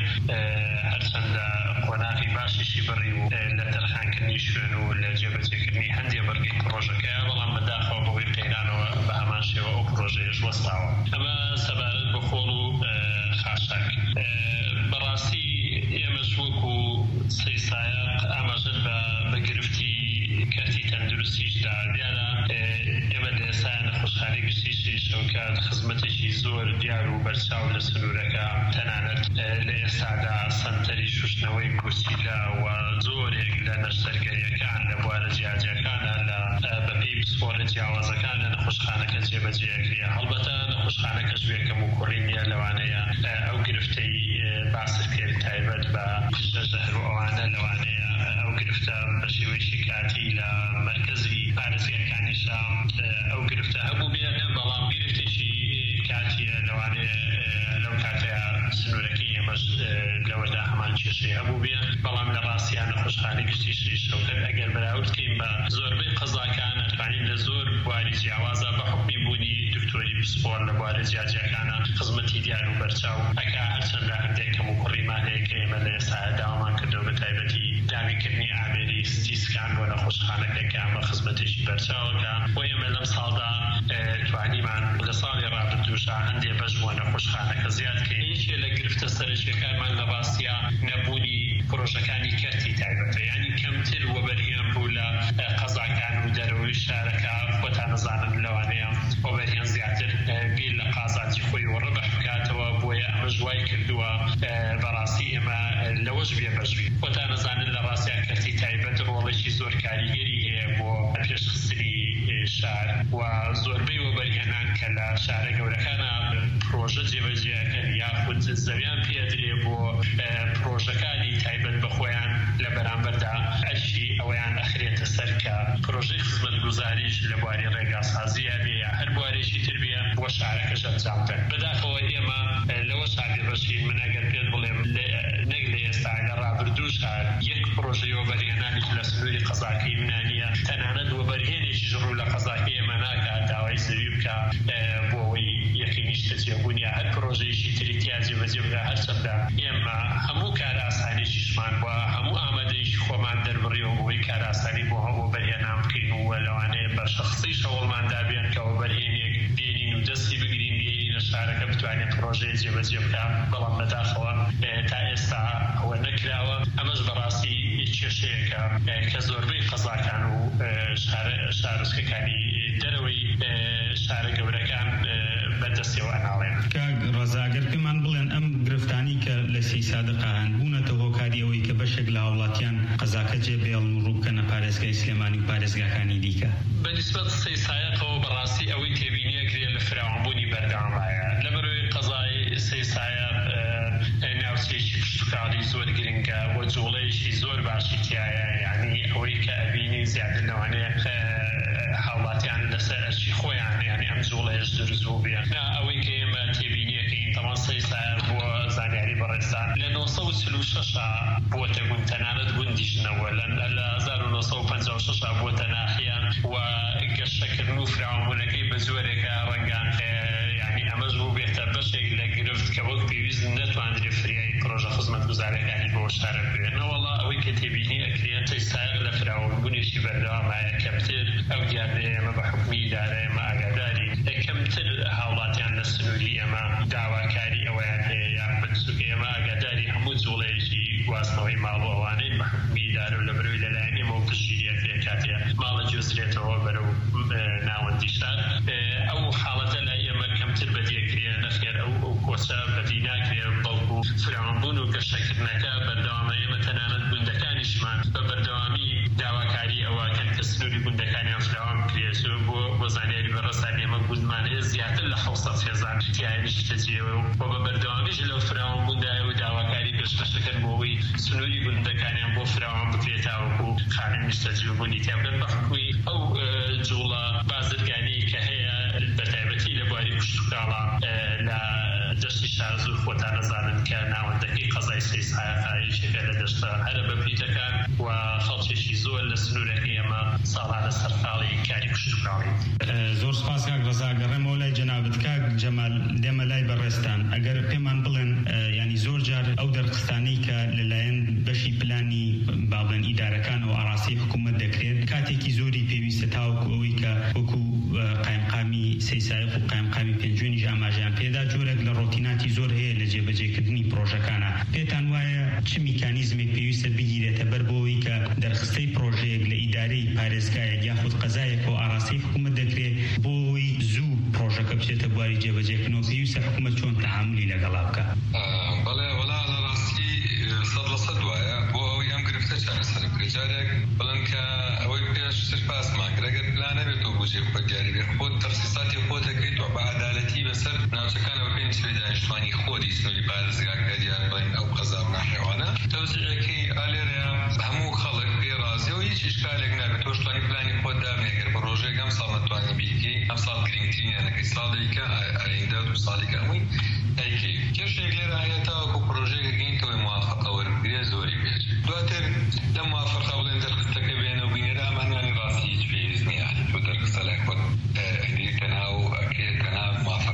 هەرچەندە قۆناغی باشیشی بڕی و لە تەرخانکردنی شوێن و لە جێبەجێکردنی هەندێک بەرگی پرۆژەکەیە بەڵام بەداخەوە بەهۆی قەیرانەوە بە هەمان شێوە ئەو پرۆژەیەش وەستاوە. ئەمە سەبارەت بە خۆڵ و خاشاک بەڕاستی ئێمەش وەکو سەی سایق ئاماژەن بە گرفتی کەرتی تەندروستیشدا دیارە ئێمە لە ئێستا نەخۆشخانەی گشتیشی شەوکات خزمەتێکی زۆر دیار و بەرچاو لە سنوورەکە تەنانەت لە ئێستادا سەنتەری شوشتنەوەی کورسیلا و زۆرێک لە نەشتەرگەریەکان لە بوارە جیاجەکانە لە بەپێی پسپۆرە جیاوازەکان لە نەخۆشخانەکە جێبەجێکرێ هەڵبەتە نەخۆشخانەکەش وێکەم و کوڕی نییە لەوانەیە ئەو گرفتەی باسر کرد تایبەت بە ژەژەهر و ئەوانە لەوانەیە ئەو گرفتە بە شێوەیەکی کاتی لە مرکزی پارێزگاکانیشە ئەو گرفتە پسپۆر لەبوارە جیاجیەکانە خزمەتی دیار و بەرچاو ئەکا هەرچەندە هەندێک کەم و کوڕیمان هەیە کە ئێمە لە ئێستا داوامان کردەوە بە تایبەتی داویکردنی ئامێری سیسکان بۆ نەخۆشخانەکە کە ئەمە خزمەتێکی بەرچاوەکە و ئێمە لەم ساڵدا توانیمان لە ساڵی ڕابردووشە هەندێک بەش بۆ نەخۆشخانەکە زیاد کە یەکێ لە گرفتە سەرنجەکانمان لە ڕاستیە نەبوونی پرۆژەکانی کەرتی تایبەتە، یعنی کەمتر وەبەرهێن بوو لە قەزاکان و دەرەوەی شارەکە خۆتان نەزانن لەوانەیە وەبەرهێن زیاتر بیر لە قازاتی خۆی و ڕەبح بکاتەوە، بۆیە ئەمە ژوای کردووە بەڕاستی ئێمە لەوەش بێ بەشوی خۆتان نەزانن لە ڕاستیان کەرتی تایبەت ڕۆڵێکی زۆر کاریگەری هەیە بۆ پێشخستنی شار و زۆربەی وەبەرهێنان کە لە شارە گەورەکانە پرۆژە جێبەجێەکەن یاخود زەویان پێدرێ بۆ پرۆژەکانی تایبەت بە خۆیان لە بەرامبەردا ئەرشی ئەوەیان ئەخرێتە سەر کە پرۆژەی خزمەتگوزاریش لە بواری ڕێگاسازیە بێ یا هەر بوارێکی تر بێ بۆ شارەکەش ئەنجام بدەن. بەداخەوە ئێمە لەوە شاری ڕەشین من ئەگەر پێت بڵێم نەک لە ئێستا لە ڕابردووش یەک پرۆژەی وەبەرهێنانیش لە سنووری قەزاکەی منانیە، تەنانەت وەبەرهێنێکیش ڕوو لە قەزاکەی ئێمە ناکات داوای زەوی بکە بۆ ئەوەی یەکەمیشتە جێبوونیە هەر پرۆژەیەکی تری تیا جێبەجێ بکە. هەرچەندە ئێمە هەموو کار ئاسانێکیشمان بووە، هەموو ئامادەیەکی خۆمان دەربڕیەوە بۆی کار ئاسانی بۆ هەموو وەبەرهێنان بکەین و لەوانەیە بە شەخسی شەوڵماندا بێن کە وەبەرهێنێک بێنین و دەستی بگرین بێنین لە شارەکە بتوانێت پرۆژەیە جێبەجێ بکە. بەڵام بەداخەوە تا ئێستا ئەوە نەکراوە. ئەمەش بەڕاستی کێشەیەکە کە زۆربەی قەزاکان و شارۆچکەکانی دەرەوەی شارە گەورەکان بەدەستیەوە ئەناڵێن. کاک ڕەزاگەر پێمان بڵێن ئەم گرفتانی کە لە سی سادقا هەن بوونەتە هۆکاری ئەوەی کە بەشێک لە هاوڵاتیان قەزاکە جێبێڵن و ڕووبکەنە پارێزگای سلێمانی و پارێزگاکانی دیکە؟ بەنسبەت سەی سایەتەوە بەڕاستی ئەوەی تێبینیە کرێ لە فراوانبوونی بەردەوامایە لەبەرەوەی قەزای سەی سایەت ناوچەیەکی پشتوکاڵی زۆر گرنگە و جوڵەیەکی زۆر باشی تایە، یعنی ئەوەی کە ئەبینی زیاتر لەوانەیە هاوڵاتیان لەسەر ئەرچی خۆیان یعنی ئەم جوڵەیەش دروست بوو بێ. ئەوەی کە ئێمە تێبینیەکەین تەمان سەی سایەت بۆ زانیاری بەڕێستان لە نۆ سەد و چل و شەشا بووەتە گوند، تەنانەت گوندیشنەوە لە هەزار و نۆ سەد و پەنجا و شەشا بووەتە ناحیە و گەشتەکردن و فراوانبوونەکەی بە زۆرێکە ڕەنگان یعنی ئەمەش بوو بێتە بەشێک لە گرفت کە وەک پێویست نەتوانرێت فریای پرۆژە خزمەتگوزاریەکانی بۆ شارە بێنە. وەڵا ئەوەی کە تێبینی ئەکرێت سەی سایەت لە فراوانبوونێکی بەردەوامایە کەمتر ئەو دیارەیە ئێمە بە حکمی ئیدارە ئێمە ئاگاداری کەمتر هاوڵاتیان لە سنووری ئێمە داواکاری ئەوەیان هەیە یاخود ئێمە ئاگاداری هەموو جوڵەیەکی گواستنەوەی ماڵ و ئەوانەی بە حکمی ئیدارە و لە بەرەوەی لەلایەن ئێمە و پشتگیریەکە کاتێ ماڵە گوێزرێتەوە بەرەو ناوەندی شار ئەو حاڵەتە لای ئێمە کەمتر بەدیەکرێ نەخێر ئەو کۆچە بەدی ناکرێ بەڵکو فراوانبوون و گەشتەکردنەکە بەردەوامە ئێمە تەنانەت گوندەکانیشمان بە بەردەوامی داواکاری ئەوەکەن کە سنووری گوندەکانیان فراوان بکرێت بۆ بۆ زانیاری بەڕێستان ئێمە گوندمانەیە زیاتر لە حەوت هێزار تیایانیشتە جێوە و بە بەردەوامیش لەو فراوانبووندایە و داواکاری پێشکەشەکەن بۆ ئەوەی سنووری گوندەکانیان بۆ فراوان بکرێت تاوەکو خانە جێبوونی تیابن بە حکومی ئەو جوڵە بازرگانەی کە هەیە بەتایبەتی لە بواری پشتوکاڵە لە دەشتی شار زۆر خۆتان نەزانن کە ناوەندەکەی قەزای سەی سایەتایەکێکە لە دەشتە هەرە بەپیتەکان و خەڵکێکی زۆر لە سنوورەکەی ئێمە ساڵانە سەرقاڵی کاری پشتوکاڵی. زۆر سپاس کاک ڕەزا، گەڕێمەوە لای جەنابەت. کاک جەمال دێمە لای بەڕێستان، ئەگەر پێمان بڵێن ینی زۆر جار ئەو دەرخستانەی کە لەلایەن بەشی پلانی باڵێن ئیدارەکان و ئاڕاستی حکوومەت دەکرێت کاتێکی زۆری پێویستە تاوەکو ئەوەی کە وەکو قایمقامی سەی سایەت و قایمقامی پێنجوێنیش ئاماژیان پێدا جۆرێک لە ڕۆتیناتی زۆر هەیە لە جێبەجێکردنی پرۆژەکانە. پێتان وایە چ میکانیزمێک پێویستە بگیرێتە بەر بۆەوەی کە دەرخستەی پرۆژەیەک لە ئیدارەی پارێزگایەک یاخود قەزایەک بۆ ئاڕاستی حکوومەت دەکرێت بۆ ئەوەی زوو پرۆژەکە بچێتە بواری جێبەجێکردنەوە پێویستە حکوومەت چۆن تەعاملی لەگەڵا بکە؟ بەڵێ وەڵا لە ڕاستی سەد لە سەد وایە بۆ ئەوەی ئەم گرفتە چارەسەر بکرێت. جارێک بڵێن کە ئەوەی پێشتر پاسمان کرد ئەگەر پلانە بێتەوە بۆ جێبەجێ بێت خۆت تەخسیساتی خۆت دەکەیت و بە عەدالەتی بەسەر ناوچەکانەوە پێی نسبەی دانیشتوانی خۆتی سنووری پارێزگاکە دیار بڵێن ئەو قەزا و ناحێوانە تەوزیعەکەی ئالێرەیە هەموو خەڵک پێی ڕازیە و هیچ ئیشکالێک نابێت. تۆش توانی پلانی خۆت دابنێ ئەگەر بە ڕۆژێک ئەم ساڵ نەتوانی بیکەی ئەم ساڵ گرنگترینیانەکەی ساڵێکە ئەیندا و ساڵێکە ئەمووی ئەیکەی. کێشێک لێرە هەیە تاوەکو پرۆژەیەک گەینکەوەی موافقە وەربگرێ زۆری پێچ دواتر لەم موافقە بڵێن دەرخستەکە بێنەوە بینێرە ئەمانیانی ڕاستی هیچ پێویست نییە. تۆ دەرخستە لای خۆت هەنیرکە ناو ئەکرێتکە ناو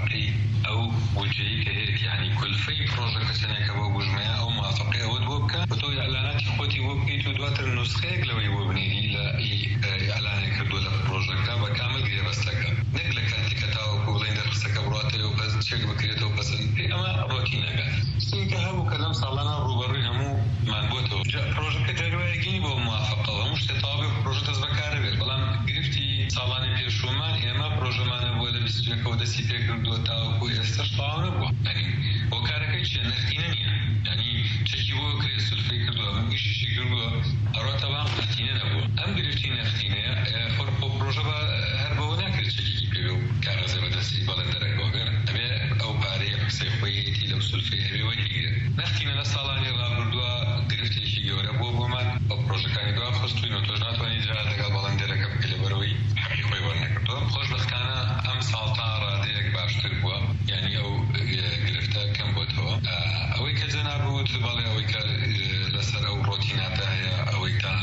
کلفەی پرۆژەکە چەندێکە بۆ بژمەیە ئەو موافقەی ئەوەت بۆ بکە بە تۆ ئەعلاناتی خۆتی بۆ بکەیت و دواتر نوسخەیەک لەوەی بۆ بنێری لە ئەعلانێک کردووە لە پرۆژەکە بە کامل گرێبەستەکە نەک لە کاتێکە تاوەکو بڵێن دەرخستەکە بڕاتەوە و بەس چێک بکرێتەوە پەسەند پێ ئەمە ڕۆتینەکە سێکە هەبوو کە لەم ساڵانە ڕوبەڕووی هەموو مانبووەتەوە پرۆژەکە جاروایەکینی بۆ موافقەوە هەموو شتێ تەواو پرۆژە دەست بەکارە بێت بەڵام گرفتی ساڵانی پێشوومان ئێمە پرۆژەمانە بۆ لە بیست و یەکەوە دەستی پێکردووە تاوەکو ئێستاش تەواو نەبووە ینی بۆ کارەکەی چیە نەختینە نییە ینی چەکی بۆ کرێ سولفەی کردووە هەموو ئیشیشی کردووە ئەڕۆ تەواو نەختینە نەبووە ئەم گرفتی نەختینەیە خۆر بۆ پرۆژە بە هەر بەوە ناکرد چەکێکی پێ و کاغەزێ بەدەستی بەڵێن دەرەکەوەگەر ئەبێ ئەو پارەیە قسەی خۆیەتی لەو سولفەیە هەبێ وەرگیرێ نەختینە لە ساڵانی ڕابردووە گرفتێکی گەورە بۆ بۆمان بە پرۆژەکانی دوا خستوین و تۆش ناتوانانی جا لەگەڵ بەڵندێرەکە بکە لەبەرەوەی حەقی خۆی وەرنەکردووە خۆشبەختانە ئەم ساڵ تا ڕادەیەک باشتر بووە یعنی ئەو گرفتە کەم بۆتەوە ئەوەی کە جەنابوت بەڵێ ئەوەی کە لەسەر ئەو ڕۆتیناتە هەیە ئەوەی تا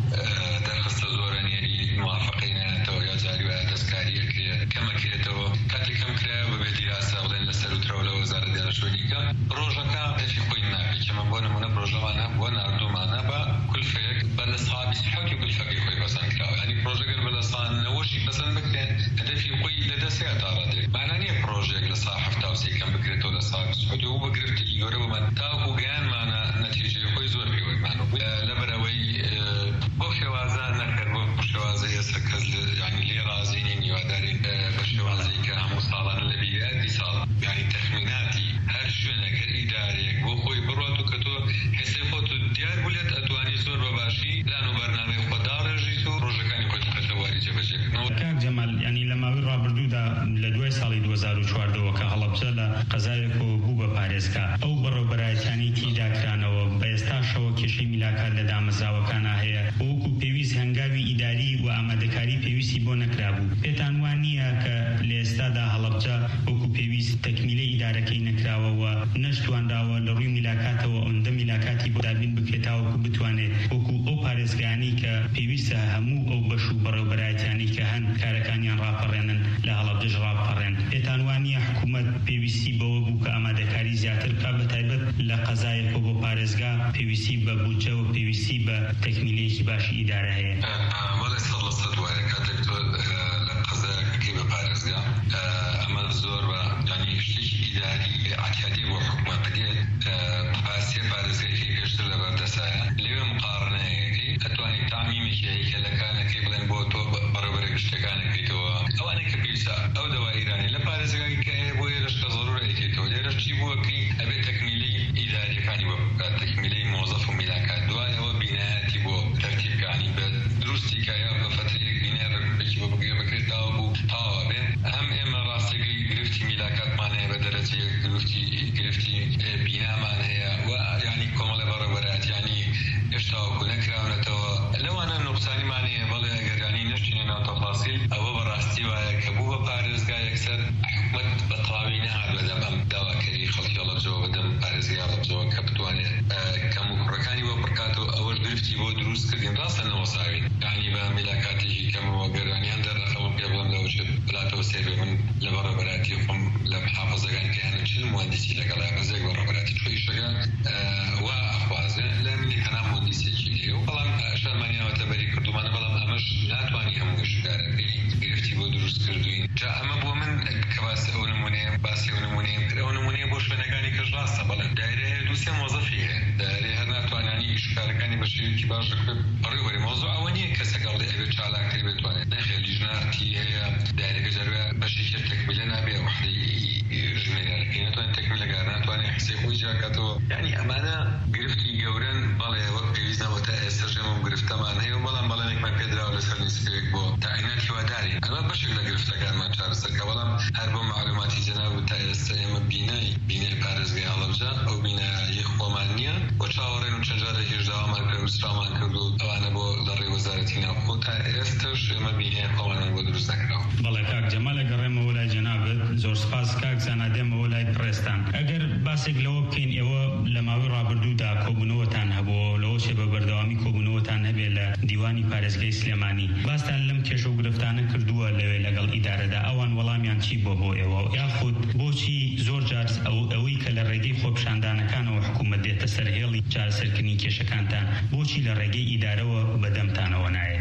دەرخستە زۆرە نێری موافقەی نێنێتەوە یا جاری وایە دەستکاری ئەکرێ کەمەکرێتەوە کاتێک کەم کرایە بەبێ دیراسە بڵێن لەسەر وترەوە لە وەزارەت دانیشتوونیکە پرۆژەکە هەدەفی خۆی ناپێ کەمە بۆ نمونە پرۆژەمانە بۆ ناردوومانە بە کولفەیەک بە لە ساڵی حوتی کولفەکەی خۆی پەسەند کراوە ینی پرۆژەکە بە لە ساڵنەوەشی پەسەند بکرێن هەدەفی خۆی لەدەستەیە تا ڕادێک مانە نییە پرۆژێک لە ساڵ هەفتا و سێکەم بکرێتەوە لە ساڵ حوتی و بە گرفتێکی گەورە بمان تاوەکو گەیانمانە نەتیجەی خۆی زۆر پێوەیمانە لەبەرەوەی بۆ شێوازە نەکرد بۆ شێوازە ئێستا کەس ینی لێ ڕازی نین هیوادارین بە شێوازەی کە هەموو ساڵانە لە بیری ساڵ ینی تەخمیناتی هەر شوێنێک هەر ئیدارەیەک بۆ خۆی بڕات و کە تۆ حسەی خۆت و دیار بولێت ئەتوانی زۆر بەباشی لان و بەرنامەی خۆ داڕێژیت و ڕۆژەکانی خۆت بکەتە واری جێبەجێکردنەوە. کاک جەمال ینی لە ماوەی ڕابردوودا لە دوای ساڵی دوو هەزار و چواردەوە کە هەڵەبجە لە قەزایەکەوە بوو بە پارێزگا ئەو بەڕێوەبەرایەتیانی تیدا کرانەوە بە ئێستاشەوە کێشەی میلاکات لە دامەزراوەکانە هەیە وەکو پێویست هەنگاوی ئیداری و ئامادەکاری پێویستی بۆ نەکرابوو پێتان وان نییە کە لە ئێستادا هەڵەبجە وەکو پێویست تەکمیلەی ئیدارەکەی نەکراوەوە نەشتوانداوە لە ڕووی میلاکاتەوە ئەوەندە میلاکاتی بۆ دابین بکرێتاوەکو بتوانێت وەکو ئەو پارێزگانی کە پێویستە هەموو ئەو بەش و بەڕێوەبەرایەتیانی کە هەن کارەکانیان ڕاپەڕێنن لە هەڵەبجەش ڕاپەڕێن پێتان وان نییە حکوومەت پێویستی بەوە بوو کە ئامادەکاری زیاتر بکا بەتایبەت لە قەزایەکەوە بۆ پارێزگا پێویستی بە بودجە و پێویستی بە تەکمیلەیەکی باشی ئیدارە هەیە وەڵێ سەد لە سەد وایە کاتێک تۆ لە قەزایەکەکەی بە پارێزگا ئەمە زۆر بە ینی شتێکی ئیداری ئاعتیادی بۆ حکوومەت بدێت پاسیە پارێزگایەکەی گەشتر لە بەردەسایە لەوێ مقارنەیەکەی ئەتوانی تامیمێکی هەیکەلەکانەکەی بڵێن بۆ تۆ بەڕێوەبەرە گشتەکانەکەیتەوە ئەوانەی کە پێویستە ئەو دەوای ئیرانی لە پارێزگای کە هەیە بۆ ئێرەش کە زۆرورە ئەیکەیتەوە لێرەش چی بووەکەی ئەبێت تەکمیلەی ئیداریەکانی بۆ بکات تەکمیلەی مۆزەف و میلاکات دوایەوە بینایەتی بۆ تەرتیبکانی بە دروستی کایە بە فترەیەک بینایەکی بۆ بگرێ بکرێتەوە بوو تاوە بێن هەم ئێمە ڕاستەکەی گرفتی میلاکاتمان هەیە بە دەرەجەیەک گرفتی گرفتی بینامان هەیە و ینی کۆمەڵە بەڕێوەبەرایەتیانی هێشتاوەکو نەکراونەتەوە لەوانە نوقسانیمان هەیە بەڵێ ئەگەرانی نەشتینە ناو تەفاسیل ئەوە بەڕاستی وایە کە بوو بە پارێزگا یەکسەر حکومەت بە تەواوی نەهات بەدەم ئەم داواکەری خەڵکی هەڵەبجەوە بەدەم پارێزگای هەڵەبجەوە کە بتوانێت کەم و کوڕەکانی بۆ بڕکاتەوە ئەوەش گرفتی بۆ دروست کردین ڕاستە نەوەساوین یعنی بە میلاکاتێکی کەمەوە گەرانیان دەرەخەوە پێ بڵم لەوەشت بلاتەوە سێبێ من لە بەڕێوەبەراتی خۆم لە محافەزەکان کە هەنە چل موهەندیسی لەگەڵا بەزێک بەڕێوەبەراتی چۆیشەکە وا ئەخوازێ لە منی هەنا موهەندیسێکی لێ و بەڵام شەرمانیاوەتە بەری کردومانە بەڵام ئەمەش ناتوانی هەموو شکارەکەی گرفتی بۆ دروست کردوین جا ئەمە بۆ من کە باسی ئەو نمونەیە باسی ئەو نمونەیەم کرد ئەو نمونەیە بۆ شوێنەکانی کەش ڕاستە بەڵام دایرە هەیە دووسێ مۆزەفی هەیە دایرەی هەر ناتوانانی شکارەکانی بە شێوەیەکی باش بکرێت بەڕێوەبەری مۆزوع ئەوە نییە کەسێک هەڵێ ئەبێت چالاکتری بتوانێت نەخێر لیژنەتی هەیە دایرەکە جەروە بەشێکی تەکمیلە نابێ وحدەی ژمێرەکەی ناتوانێت تەکمیلە گار ناتوانێت حسەی خۆی جاکاتەوە یعنی ئەمانە گرفتی گەورەن بەڵێ وەک پێویست نەبوو تا ئێستا ژێمە گرفتەمان هەیە و بەڵام بەڵێنێکمان پێدراوە لەسەر نیسبەیەک بۆ تاعینات هیواداری ئەمە بەشێک لە گرفتەکانمان چارەسەرکە بەڵام هەر بۆ معلوماتی جەناب تا ئێستا ئێمە بینای بینای پارێزگای هەڵەبجە ئەو بینایی خۆمان نییە بۆ چاوەڕێن و چەند جارێکیش داوامان کرد و سرامان کرد و ئەوانە بۆ لە ڕێی وەزارەتی ناوخۆ تا ئێستاش ئێمە بینای خۆمانمان بۆ دروست نەکراوە. بەڵێ کاک جەمال ئەگەڕێمەوە لای جەنابەت زۆر سپاس کاک زانادێمەوە لای پڕێستان. ئەگەر باسێک لەوە بکەین، ئێوە لە ماوەی ڕابردوودا کۆبوونەوەتان هەبووە، لەوە چێ بە بەردەوامی کۆبوونەوەتان هەبێ لە دیوانی پارێزگای سلێمانی. باستان لەم کێشە و گرفتانە کردووە لەوێ لەگەڵ ئیدارەدا، ئەوان وەڵامیان چی بۆ بۆ ئێوە؟ یاخود بۆچی زۆر جار ئەوەی کە لە ڕێگەی خۆپیشاندانەکانەوە حکوومەت دێتە سەر هێڵی چارەسەرکردنی کێشەکانتان، بۆچی لە ڕێگەی ئیدارەوە بەدەمتانەوە نایە؟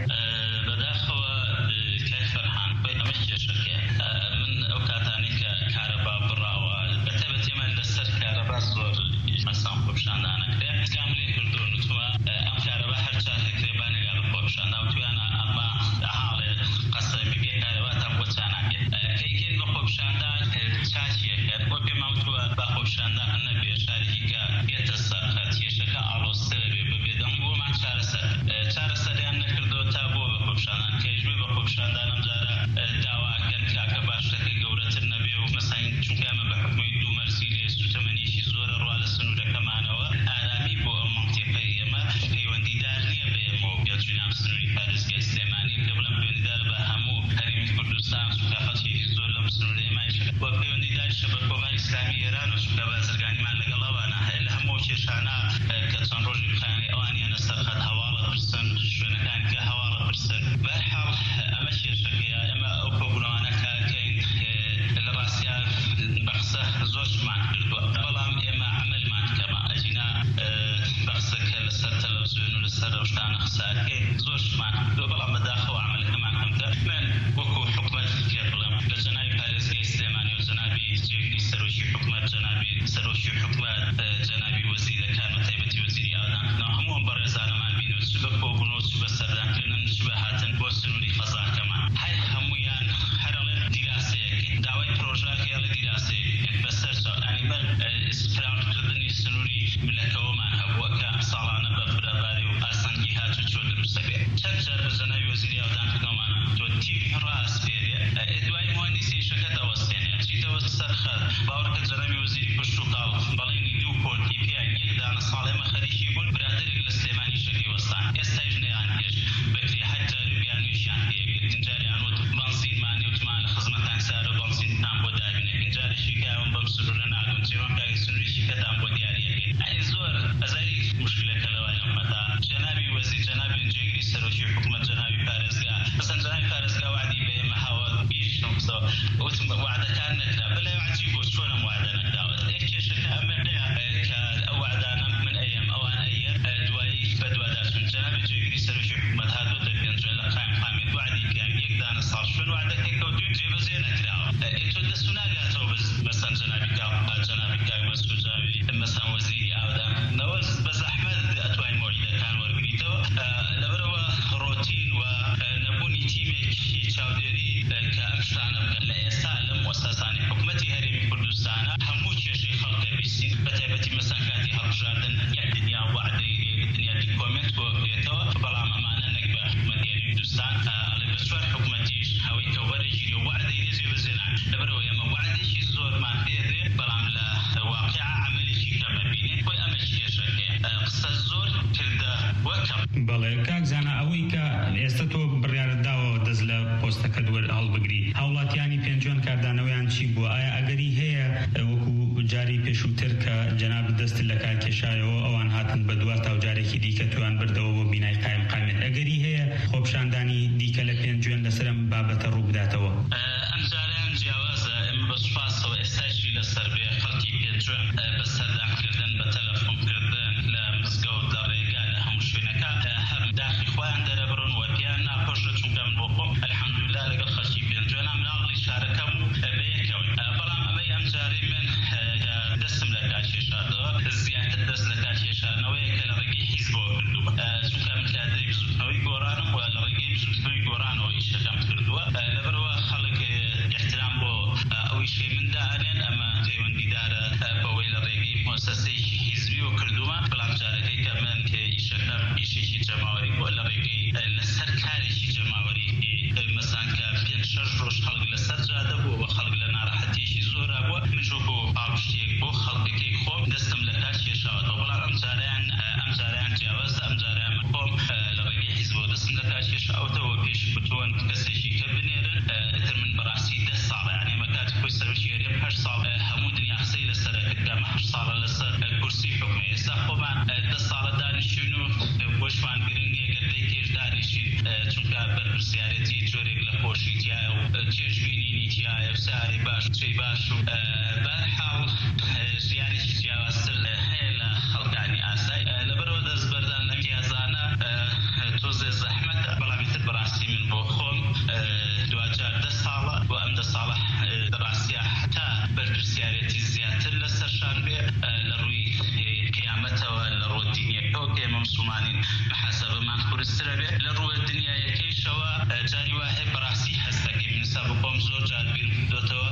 بەڵێ کاک زانا، ئەوەی کە ئێستا تۆ بڕیارت داوە دەست لە پۆستەکە دووە هەڵبگری، هاوڵاتیانی پێنجۆن کاردانەوەیان چی بووە؟ ئایا ئەگەری هەیە وەکو جاری پێشووتر کە جەناب دەست لە کار کێشایەوە ئەوان هاتن بە دووار تاوجارێکی دیکە توان بردەوە بۆ بینای قایم قامێت، ئەگەری هەیە خۆپیشاندانی دیکە لە پێنجۆن لەسەرم بابەتە ڕوو بداتەوە؟ ئەم جاریان جیاوازە، ئێمە بە سوپاسەوە ئێستاشی لەسەر بێ خەڵکی پێنجۆن بە سەردانکردن بە تەلەفۆنکردن لە مزگەوت لە ڕێگا لە هەموو شوێنەکە هەم داخی خۆیان دەرەبڕن و پێیان ناپۆشە، چونکە من بۆ خۆم ئەلحەمدولیلا لەگەڵ خەڵکی پێنجۆنە مناڵی شارەکەم بەیەکەوە. بەڵام ئەمەی ئەم جارەی من دەستم لە کار کێشاردەوە زیاتر دەست لە کار کێشاردنەوەیە کە لە ڕێگەی حیزبەوە کردووە، چونکە من کادەی بزوتنەوەی گۆڕانم و لە ڕێگەی بزوتنەوەی گۆڕانەوە ئیشەکەم کردووە. لەبەرەوە خەڵک احترام بۆ ئەوەی شەی من دائەنێن، ئەمە پەیوەندیدارە بەوەی لە ڕێگەی باش و بەرحاڵ ژیانێکی جیاوازتر هەیە لە خەڵکانی ئاسایی لەبەرەوە دەست بەردان لە پیازانە تۆزێ زەحمەتە بەڵامی تر بەڕاستی من بۆ خۆم دوجار دە ساڵە بۆ ئەم دە ساڵە ڕاستیە تا بەرپرسیارەتی زیاتر لەسەرشان بێ لە ڕووی قیامەتەوە لە ڕۆ دینیەکەوە کە ئێمە موسڵمانین بەحەسەبەمان خورسترە بێ لە ڕووە دنیایەکەیشەوە جاری وا هەیە بەڕاستی هەست دەکەین من سا بخۆم زۆر جار بیر کردوێتەوە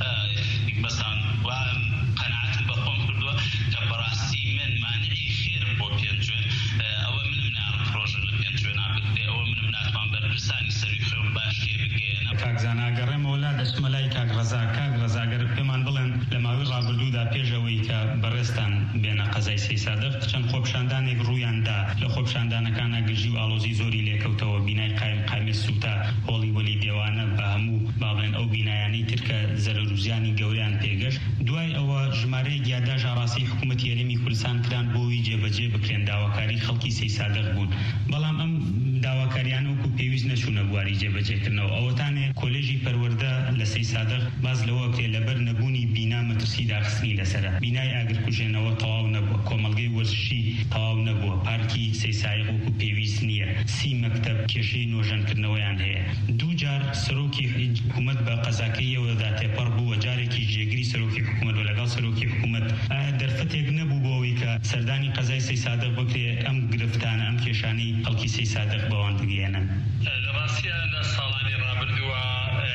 بەسان وا قەناعەتم بە خۆم کردووە کە بەڕاستی من مانعی خێر بۆ پێنجوێن ئەوە منم نار پرۆژە لە پێنجوێنا بکرێ ئەوە منم ناتوان بەرپرسانی سەروی خوێم باش تێ بگەێنە. کاکزان ئاگەڕێمەوە لا دەچمە لای کاک ڕەزا کاک ڕەزاگەر پێمان بڵێن لە ماوەی ڕابردوودا پێشەوەی کە بەڕێستان بێنە قەزای سەی سادق چەند خۆپشاندانێک ڕوویاندا لە خۆپشاندانەکانە گژی و ئاڵۆزی زۆری لێکەوتەوە بینای قایم قایمە سوتا هۆڵی وەلی دێوانە بە هەموو باڵێن ئەو بینایانەی ترکە زەرەر و زیانی گەوریان پێگەشت. دوای ئەوە ژمارەیەک یادداش ئاڕاستی حکوومەتی هەرێمی کوردستان کران بۆی جێبەجێ بکرێن داواکاری خەڵکی سەی سادق بوون بەڵام ئەم داواکاریان وەکو پێویست نەچوونە بواری جێبەجێکردنەوە. ئەوەتانێ کۆلێژی پەروەردە لە سەی سادق باز لەوە کرێ لەبەر نەبوونی بینا مەترسی داخستنی لەسەرە بینای ئاگرکوژێنەوە تەواو نەبووە کۆمەڵگەی وەرزشی تەواو نەبووە پارکی سەی سایق وەکو پێویست نییە سی مەکتەب کێشەی نۆژەنکردنەوەیان هەیە. دوو جار سەرۆکی حکوومەت بە قەزاکەیەوەدا تێپەڕ بووە جارێکی جێگری سەرۆکی حکوومەت و لەگەڵ سەرۆکی حکوومەت دەرفەتێک نەبوو بۆەوەی کە سەردانی قەزای سەی سادق بکرێ ئەم گرفتانە ئەم کێشانەی خەڵکی سەی سادق بەوان بگەێنن. لە ڕاستیە لە ساڵانی ڕابردووە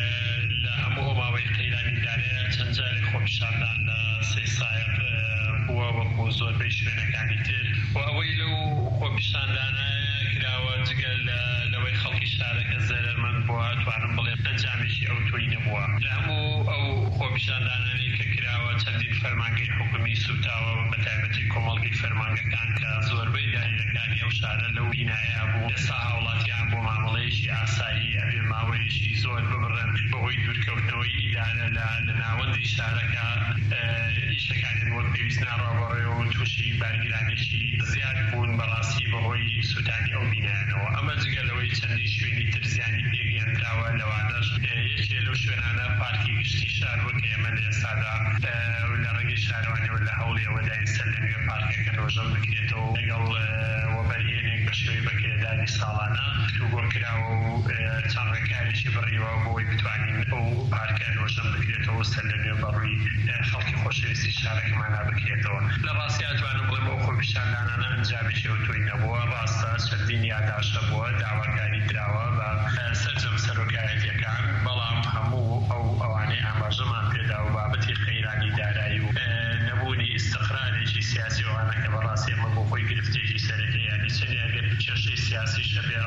لە هەموو ماوەی قەیرانیدارێ چەند جارێک خۆپیشاندان لە سەی سایق بووە وەکو زۆربەی شوێنەکانی تر و ئەوەی لەو خۆپیشاندانە کراوە جگەل لەوەی خەڵکی شارەکە زەرەرمەند بووە توانم بڵێم ئەنجامێکی ئەو تۆی نەبووە. لە هەموو ئەو خۆپیشاندانانی کە کراوە چەندین فەرمانگەی حکومی سوتاوە بە تایبەتی کۆمەڵگەی فەرمانگەکان کە زۆربەی دایرەکانی ئەو شارە لەو بینایە بوو ئێستا هاوڵاتیان بۆ مامەڵەیەکی ئاسایی ئەبێ ماوەیەکی زۆر ببڕن بەهۆی دوورکەوتنەوەی ئیدارە لە ناوەندی شارەکە ئیشەکانیان وەک پێویست ناڕابڕێەوە و تووشی بارگرانێکی زیاد بوون بەڕاستی بەهۆی سوتانی ئەو بینایانەوە. ئەمە جگەلەوەی چەندی شوێنی تر زیانی پێگەێنراوە لەوانەش یەکێ لەو شوێنانە پارکی گشتی شار وەک ئێمە لە ئێستادا لە ڕێگەی شارەوانیەوە لە هەوڵی ئەوەدای سەر لە نوێ پارکەکە ڕۆژەم بکرێتەوە لەگەڵ وەبەرهێنێک بە شێوەی بەکرێدانی ساڵانە توگۆکراوە و چەند ڕێکاریشی بڕیوە بۆی بتوانین ئەو پارکە ڕۆژەم بکرێتەوە سەر لە نوێ بەڕووی خەڵکی خۆشەویستی شارەکەمانە بکرێتەوە. لە ڕاستی ئەتوانم بڵێم ئەو خۆپیشاندانانە ئەنجامێکی ئەو تۆی نەبووە ڕاستە چەندین یادداشە بووە داواکاری دراوە بە سەرجەم سەرۆکایەتیەکان بەڵام هەموو ئەو ئەوانەی ئاماژەمان پێدا و بابەتی قەیرانی دارایی و نەبوونی ئیستقرارێکی سیاسی ئەوانە کە بەڕاستی ئەمە بۆ خۆی گرفتێکی سەرەکە یانی چەندی ئەگەر کێشەی سیاسی شەبێ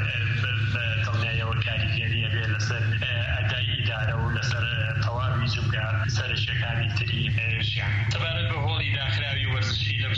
دڵنیایەوە کاریگەریە بێ لەسەر ئەدای ئیدارە و لەسەر تەواوی جوگە سەرشەکانی تری ژیان. تەبارەت بە هۆڵی داخراوی وەرزشی لەم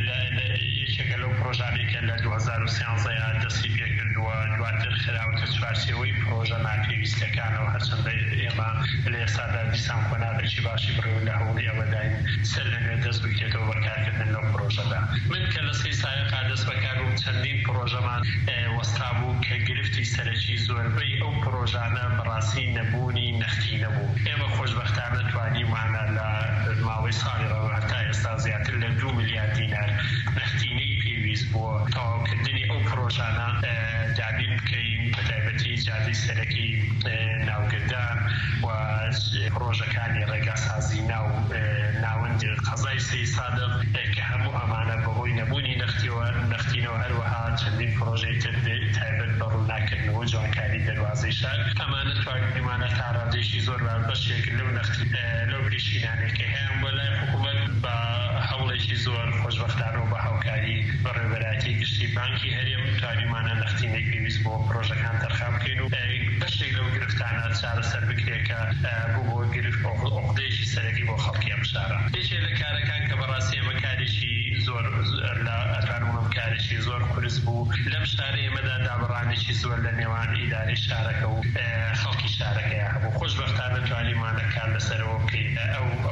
یەکێکە لەو پرۆژانەی کە لە دوو هەزار و سیانزەیە دەستی پێکردووە دواتر خراوەتە چوارچێوەی پرۆژە ناپێویستەکانەوە هەرچەندە ئێمە لە ئێستادا دیسان کۆناغێکی باشی بڕێون لە هەوڵی ئەوەداین سەر لەنوێ دەست بکرێتەوە بەکارکردن لەو پرۆژەدا. من کە لە سەی سایقا دەست بەکار بووم چەندین پرۆژەمان وەستا بوو کە گرفتی سەرەکی زۆربەی ئەو پرۆژانە بەڕاستی نەبوونی نەختی نەبوو. ئێمە خۆشبەختانە توانیمانە لە ماوەی ساڵی ڕەوە هەتا ئێستا زیاتر لە دوو میلیارد دینار نەختینەی پێویست بووە تەواوکردنی ئەو پرۆژانە دابین بکەین بە تایبەتی جادەی سەرەکی ناوگەدان و پرۆژەکانی ڕێگاسازی ناو ناوەندی قەزای سەی سادق کە هەموو ئەمانە بەهۆی نەبوونی نەختیەوە نەختینەوە هەروەها چەندین پرۆژەی تر تایبەت بە ڕووناکردنەوە جوانکاری دەواازەی شار ئەمانە توانیمانە تا ڕادێشی زۆر بەشێک لەو نەختی لەو پێشینانێکە هەیە بۆ لای حکوومەت بە هەوڵێکی زۆر خۆشبەختانە و بە هاوکاری بە ڕێبەرایەتی گشتی بانکی هەرێم توانیمانە نەختینەی پێویست بۆ پرۆژەکان تەرخا بکەین و بەشێک لەو گرفتانە چارەسەر بکرێت کە بوو بۆ گرفت عقدەیەکی سەرەکی بۆ خەڵکی ئەم شارە. یەکێک لە کارەکان کە بەڕاستی ئێمە کارێکی زۆر لە ئەتوانم کارێکی زۆر قورس بوو لەم شارە ئێمەدا دابڕانێکی زۆر لە نێوان ئیدارەی شارەکە و خەڵکی شارەکەیە هەبوو. خۆشبەختانە توانیمانە کار لەسەرەوە بکەین ئەو ئەوە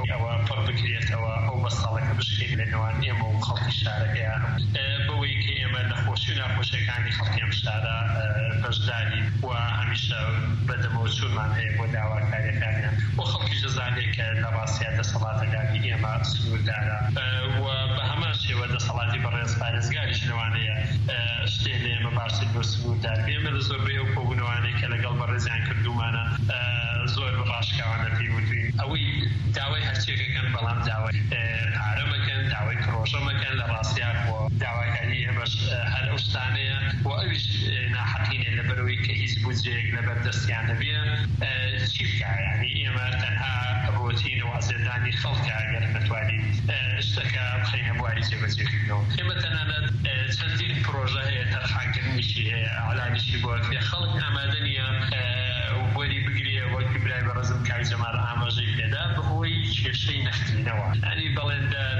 پڕ بکرێتەوە ئەو بەستەڵەکە بشکێت لە نێوان ئێمە و خەڵکی شارەکەیە بەوەی کە ئێمە نەخۆشی و ناخۆشیەکانی خەڵکی ئەم شارە بەشداری و هەمیشە بەدەمەوە چوونمان هەیە بۆ داواکاریەکانیان بۆ خەڵکی دەزانێت کە لە ڕاستیان دەسەڵاتەکانی ئێمە سنووردارە و بە هەمان شێوە دەسەڵاتی بەڕێز پارێزگاریش لەوانەیە شتێ لە ئێمە باشتر بۆ سنووردار ئێمە لە زۆربەی ئەو کۆبوونەوانەیە کە لەگەڵ بەڕێزیان کردومانە زۆر ڕاشکاوانە پێیوتوین ئەوەی داوای هەرچێکەکەن بەڵام داوای پارەمەکەن داوای پرۆژەمەکەن لە ڕاستیان بۆ داواکاری ئێمەش هەر ئەو شتانەیە و ئەویش ناحەقینێ لەبەرەوەی کە هیچ بودجەیەک لەبەردەستیان نەبێ چی بکە یعنی ئێمە تەنها ڕۆتین و ئازێدانی خەڵکە ئەگەر نەتوانین شتەکە بخەینە بواری جێبەجێکردنەوە ئێمە تەنانەت چەندین پرۆژە هەیە تەرخانکردنیشی هەیە ئەعلانیشی بۆ کە خەڵک ئامادە نییە وەری بگرێ وەکی برای بەڕێزم کاک جەمال ئاماژەی پێدا بەهۆی کێشەی نەختینەوە ئەنی بەڵێندە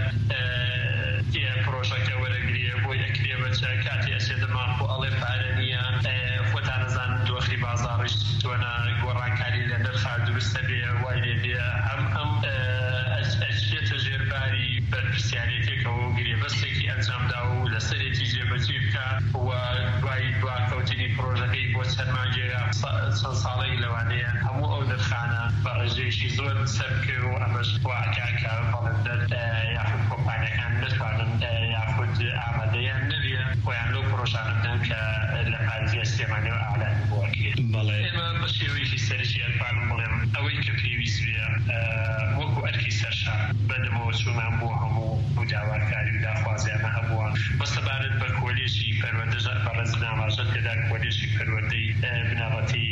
پرۆژەکە وەرەگرێ بۆی ئەکرێ بەچە کاتی ئەسێدە ماخ و ئەڵێ پارە نییە خۆتان نەزان دۆخی بازاڕیش تۆنە گۆڕانکاری لە نرخا دروستە بێ وای لێ بێ ئەم ئەم ئەچێتە ژێرباری بەرپرسیارەتێکەوە گرێ بەستێکی ئەنجامدا و لەسەرێتی جێبەجێ بکە و دوای دواکەوتنی پرۆژەکەی بۆ چەند مانگێک چەند ساڵێک لەوانەیە هەموو ئەو نرخانە بە ڕێژەیەکی زۆر سەرکە و ئەمەش واکاکە بەڵێندە یاخود کۆمپانیەکان نتوانن یاخود ئامادەیان نەبێ خۆیان لەو پرۆژانە بدەن کە لە پارێزگای سلێمانی و ئاعلانی بۆکرێت ئێمە بە شێوەیەکی سەرشی ئەتوانم بڵێم ئەوەی کە پێویست بێ وەکو ئەرکی سەرشار بەدەمەوە چوونان بۆ هەموو بۆ داواکاری و داخوازیانە هەبووە بەسەبارەت بە کۆلێژی پەروەردە بەڕێز ناماژە تێدا کۆلێژی پەروەردەی بنەڕەتی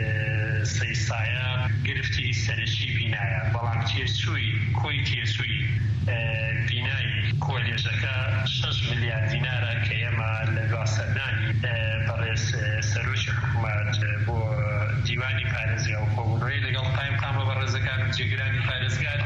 سەیسایە گرفتی سەرشی بینایە بەڵام تێچووی کۆی تێچووی بینای کۆلێژەکە شەش ملیارد دینارە کە ئێمە لە دواسەردانی بەڕێز سەرۆکی حکوومەت بۆ دیوانی پارێزگا و کۆبوونەوەی لەگەڵ قایم قامە بەڕێزەکان و جێگرانی پارێزگار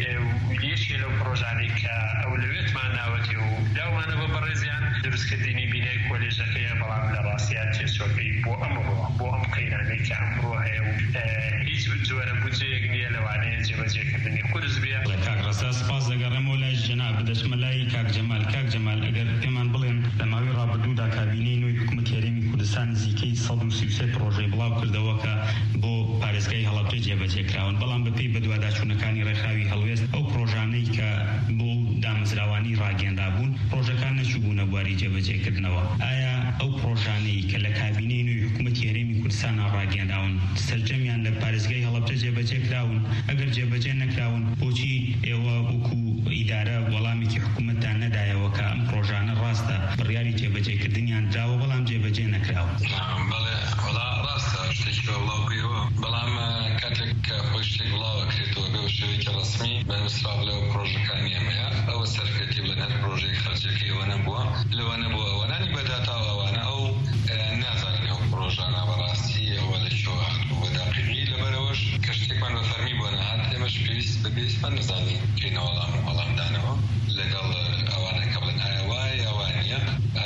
یەکێ لەو پرۆژانەی کە ئەولەوێتمان ناوەتی و داومانە بە بەڕێزیان دروستکردنی بینای کۆلێژەکەیە بەڵام لە ڕاستیان تێچۆکەی بۆ ئەمڕۆ بۆ ئەم قەیرانەی کە ئەمڕۆ هەیە و هیچ جۆرە بودجەیەک نییە لەوانەیە جێبەجێکردنی قورس بێ. کاک ڕەسا سپاس دەگەڕێمەوە لای جەناب بدەچمە لای کاک جەمال. کاک جەمال ئەگەر پێمان بڵێن لە ماوەی ڕابردوودا کابینەی نوێی حکوومەتی هەرێمی کوردستان نزیکەی سەد و سی و سێ پرۆژەی بڵاو کردەوە کە بۆ پارێزگای هەڵەبجە جێبەجێکراون بەڵام بەپێی بەدواداچوونەکانی ڕێکخراوی هەڵوێست ئەو پرۆژانەی کە بۆ دامەزراوانی ڕاگەندا بوون پرۆژەکان نەچووبوونە بواری جێبەجێکردنەوە. ئایا ئەو پرۆژانەی کە لە کابینەی نوێی حکوومەتی هەرێمی کوردستان ڕاگەنداون سەرجەمیان لە پارێزگای هەڵەبجە جێبەجێکراون؟ ئەگەر جێبەجێ نەکراون بۆچی ئێوە وەکو ئیدارە وەڵامێکی حکوومەتتان نەدایەوە کە ئەم پرۆژانە ڕاستە بڕیاری جێبەجێکردنیان دراوە بەڵام جێبەجێ نەکراون؟ بەڵێ وەڵا ڕاستە شتێکی وڵاو بوویەوە بەڵام کاتێک کە خۆی شتێک وڵاوە کرێتەوە بێ شێوەیەکی ڕەسمی بەنووسرا بڵێەوە پرۆژەکانی ئێمەیە ئەوە سەرکەوتی بڵێن هەر پرۆژەی خەرجەکەی ئەوە نەبووە لەوە نەبووە ئەوەنانی بەداتاو ئەوانە ئەو نازانین ئەو پرۆژانە بەڕاستی ئەوە لەکوێوە هاتووە داقیقی لەبەرەوەش کە شتێکمان بە فەرمی بۆ نەهات ئێمەش پێویست بە پێویستمان نەزانین کەینە وەڵام وەڵامدانەوە لەگەڵ ئەوانە کە بڵێن ئایا وایە ئەوان نییە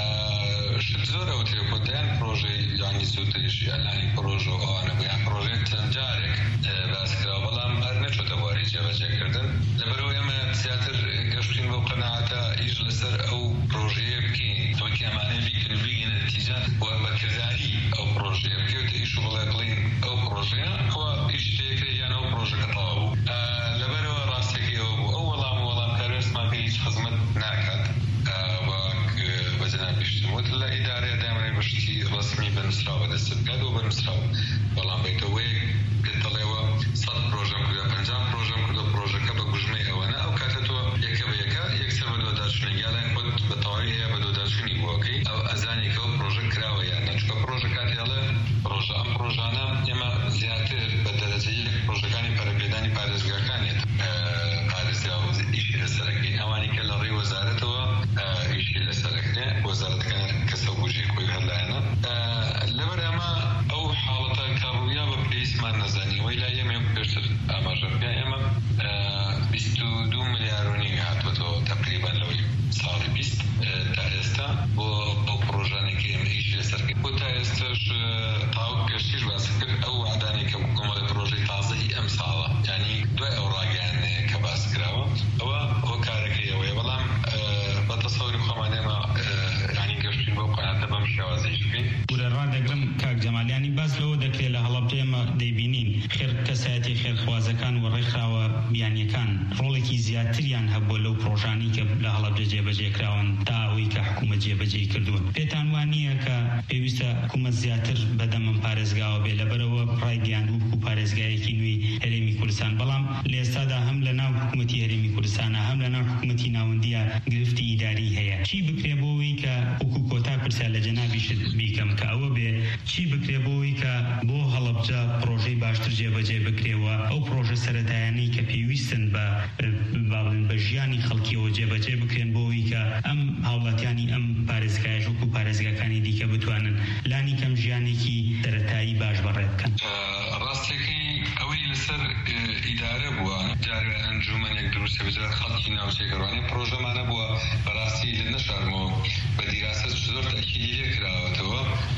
شت زۆرەوە تێکۆدایان پرۆژەی یانی زووتریشی ئەلانی پرۆژە و ئەوانە بوویان پرۆژێت چەند جارێک باسکرا بەڵام هەر نەچۆتە بواری جێبەجێکردن لەبەرەوە ئێمە زیاتر گەشتین بەو قەناعەتە ئیش لەسەر ئەو پرۆژەیە بکەین تۆکی ئەمانەی بیکرد بگەینە نەتیجە و بەکرداری ئەو پرۆژەیە بکەوتە ئیش و بڵێ بڵین ئەو پرۆژەیە ئەوە ئیش تێکرێ یان ئەو پرۆژەکە تەواو بوو لەبەرەوە ڕاستێکی ئەوە بوو ئەو وەڵام و وەڵامکارێستمان پێ هیچ خزمەت ناکات بەجەناب بیشتموت لە ئیدارەیە دامەی بەشتی ڕسمی بەنووسراوە بەدەست بکات و بەنووسراوە بەڵام بێتەوەی پێت دەڵێەوە سەد پرۆژەم کردە پەنجا پرۆژەم کردە پرۆژەکە بە گوژمەی ئەوەنە ئەو کاتە تۆ یەکە بە یەکە یەکسەر بە دۆداچوونی یاڵیان خۆت بە تەواوی هەیە بە دۆداچوونی بووەکەی ئەو ئەزانی کە ئەو پرۆژە کراوە یان نەچکە پرۆژە کاتی هەڵێ پرۆژە ئەم پرۆژانە ئێمە زیاتر بە دەرەجەی پرۆژەکانی پەرەپێدانی پارێزگاکانێت پارێزگا و ئیشی لەسەرەکەی ئەوانی کە لە ڕێی وەزارەتەوە ئیشی لەسەرەکەی وەزارەتەکان کەسە بوجی خۆی هەلایەنە لەبەر ئەمە ئەو حاڵەتە کە ڕوویا بە پێویستمان نەزانی وەی لای ئێمە پێشتر ئاماژە پێ ئێمە بیست و دوو ملیار و نیوی هاتوەتەوە تقریبان لەوەی ساڵی بیست تا ئێستا بۆ بۆ پرۆژانێکی دەگرم کاک جەمالیانی باس لەوە دەکرێت لە هەڵەبجە ئێمە دەیبینین خێر کەسایەتی خێرخوازەکان و ڕێکخراوە بیانیەکان ڕۆڵێکی زیاتریان هەبووە لەو پرۆژانی کە لە هەڵەبجە جێبەجێکراون تا ئەوەی کە حکوومەت جێبەجێی کردووە. پێتان وانییە کە پێویستە حکوومەت زیاتر بەدەمم پارێزگاوە بێ لەبەرەوە ڕای گەیاندوو و پارێزگایەکی نوێی هەرێمی کوردستان، بەڵام لە ئێستادا هەم لە ناو حکوومەتی هەرێمی کوردستانە هەم لە ناو حکوومەتی ناوەندیە گرفتی ئیداری هەیە. چی بکرێ بۆەوەی کە وەکو کۆتا پرسیار لە جەنابیشت بیکەم کە ئەوە بێ چی بکرێ بۆەوەی کە بۆ هەڵەبجە پرۆژەی باشتر جێبەجێ بکرێەوە ئەو پرۆژە سەرەتایانەی کە پێویستن بە بە ژیانی خەڵکیەوە جێبەجێ بکرێن بۆەوەی کە ئەم هاوڵاتیانی ئەم پارێزگایە وەکو پارێزگاکانی دیکە بتوانن لانی کەم ژیانێکی سەرەتایی باش بەڕێ بکەن. ڕاستەکەی ئەوەی لەسەر ئیدارە بووە جارێ ئەنجومەنێک دروستە بێت خەڵکی ناوچێگەڕوانی پرۆژەمانە بووە بەڕاستی لە نەشارمەوە بە دیراسە زۆر تاکیدی لێ کراوەتەوە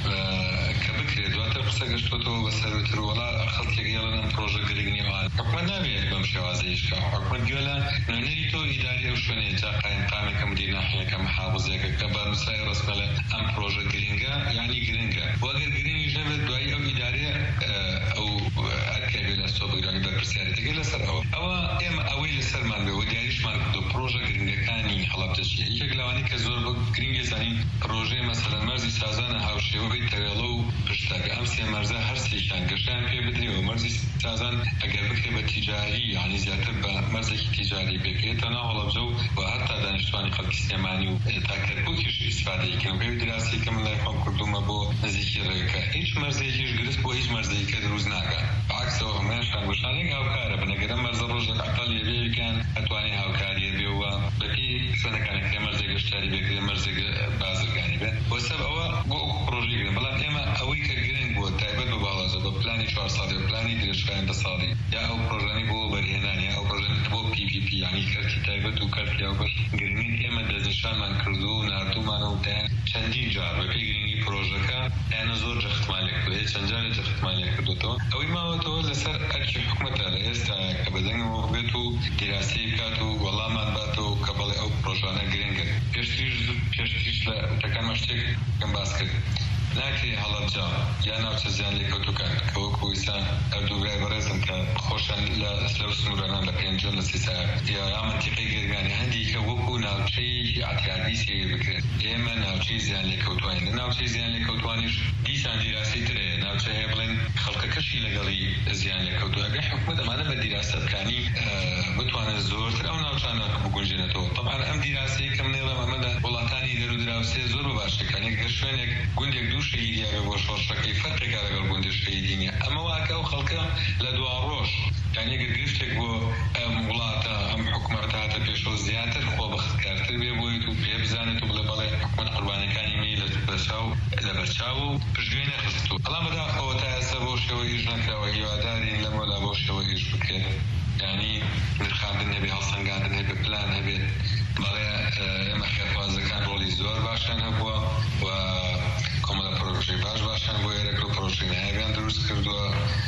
کە بکرێت دواتر قسە گەشتوەوە بە سەروتر وەڵا خەڵکێک هێڵن ئەم پرۆژە گرنگ نیە حکومەت نابێت بەم شێوازەیەشکە حکومەت گوێ لە نوێنەری تۆ ئیداری ئەو شوێنەیە جا قایمقامێکە مدیر ناحیەکە محافظەیەکە کە بە نووسای ڕسمە لە ئەم پرۆژە گرنگە یعنی گرنگە وەگەر گرنگیش نەبێت دوایی ئەو ئیدارەیە ئەو ئەرکێ بێت لە سۆ بگرانی بەرپرسیارەتەکە لەسەر ئەوە ئەوە ئێمە ئەوەی لەسەرمان بێ و دیاریشمان کردو پرۆژە گرنگەکانی هەڵەبجەشیە یەکێک لەوانی کە زۆر بۆ گرنگی زانین پرۆژەی مەسەلەن مەرزی سازانە هاوشێوەی تەوێڵە و پشتاکە ئەم سێ مەرزە هەر سێکیان گەشتیان پێ بدرێەوە مەرزی سازان ئەگەر بکرێ بە تیجاری یعنی زیاتر بە مەرزێکی تیجاری بێکێتە ناو هەڵەبجە و هەتا دانیشتوانی خەڵکی سلێمانی و تا کەرکووکیش ئیسفادەیەکەن پێوی دراسی کەم لای خۆم کردومە بۆ نزیکی ڕێگەکە هیچ مەرزێکیش دروست بۆ هیچ مەرزێکە دروست ناکات عکسەوە هەموویانشان گوشانێک هاوکارە بنەگەرە مەرزە ڕۆژێک عەقەڵ لێبێکیان ئەتوانێ هاوکاریە بێ و بەپی شوێنەکانێک مەرزێک گەشتیاری بێکرێ مەرزێک بازرگانی بێت بۆ سەب ئەوە بۆ پرۆژەی گرن بەڵام ئێمە ئەوەی کە گرنگ بووە تایبەت بە باڵازە بە پلانی چوار ساڵی پلانی درێژخایەن دە ساڵی یا ئەو پرۆژانی بۆ بەرهێنان یا ئەو پرۆژانی بۆ پی پی پی یعنی کەرتی تایبەت و کەرتی هاوبەش گرنگین ئێمە دەستنیشانمان کردو و ناردوومانە و دایان چەندین جار بە پێی گرنگی پرۆژەکە یانە زۆر جەختمالێک بێ چەند جارێک جەختمالێک کردوتەوە ئەوەی ماوەتەوە لەسەر ئەرکی حکومەتە لە ئێستا کە بەدەنگەوە بێت و دیراسی بکات و وەڵامان باتەوە کە بەڵێ ئەو پرۆژانە گرنگن پێشتریش پێشتریش لە وتەکانمە شتێک کەم باس کرد ناکرێ هەڵەبجە یا ناوچە زیان لێکەوتوەکان کە وەکو ئیسان هەردوو بەڕێزم کە خۆشان لە ئەسلە و سنوورانان لە پێنجۆن لە سیسایە یا یا منتیقەی گێرگانی هەندی کە وەکو ناوچەیەکی ئاتیادی سێ بکرێت ئێمە ناوچەی زیان لێکەوتوانین لە ناوچەی زیان لێکەوتوانیش دیسان دیراسی ترێ ناوچە هەیە بڵێن خەڵکەکەشی لەگەڵی زیان لێکەوتووە ئەگەر حکومەت ئەمانە بە دیراسە بکانی بتوانێت زۆرتر ئەو ناوچانە بگونجێنێتەوە طبعا ئەم دیراسەیە کەم نێڵم ئەمەدا وڵاتانی دەرو دراوسێ زۆر بە باشەکان گەر شوێنێک گوندێک دوو شەهیدیە بۆ شۆڕشەکەی فەرقێکا لەگەڵ گوندێ شەهیدی نییە ئەمە واکە و خەڵکە لە دوا ڕۆژ یعنی ئەگەر گرفتێک بۆ ئەم وڵاتە ئەم حکومەتە هاتە پێشەوە زیاتر خۆبەختکارتر بێ بۆیت و پێ بزانێت و بڵێ بەڵێ حکومەت قوربانیەکانی می لە بەرچاو لە بەرچاو و پشتگوێ نەخستووە بەڵام بەداخەوە تا ئێستا بۆ شێوەی هیچ نەکراوە هیوادارین لەمەوەدا بۆ شێوەی هیچ بکرێت یعنی نرخاندن هەبێ هەڵسەنگاندن هەبێ پلان هەبێت بەڵێ ئێمە خێرخوازەکان ڕۆڵی زۆر باشیان هەبووە و کۆمەڵە پرۆژەی باش باشیان بۆ ئێرەک و پرۆژەی نایبیان دروست کردووە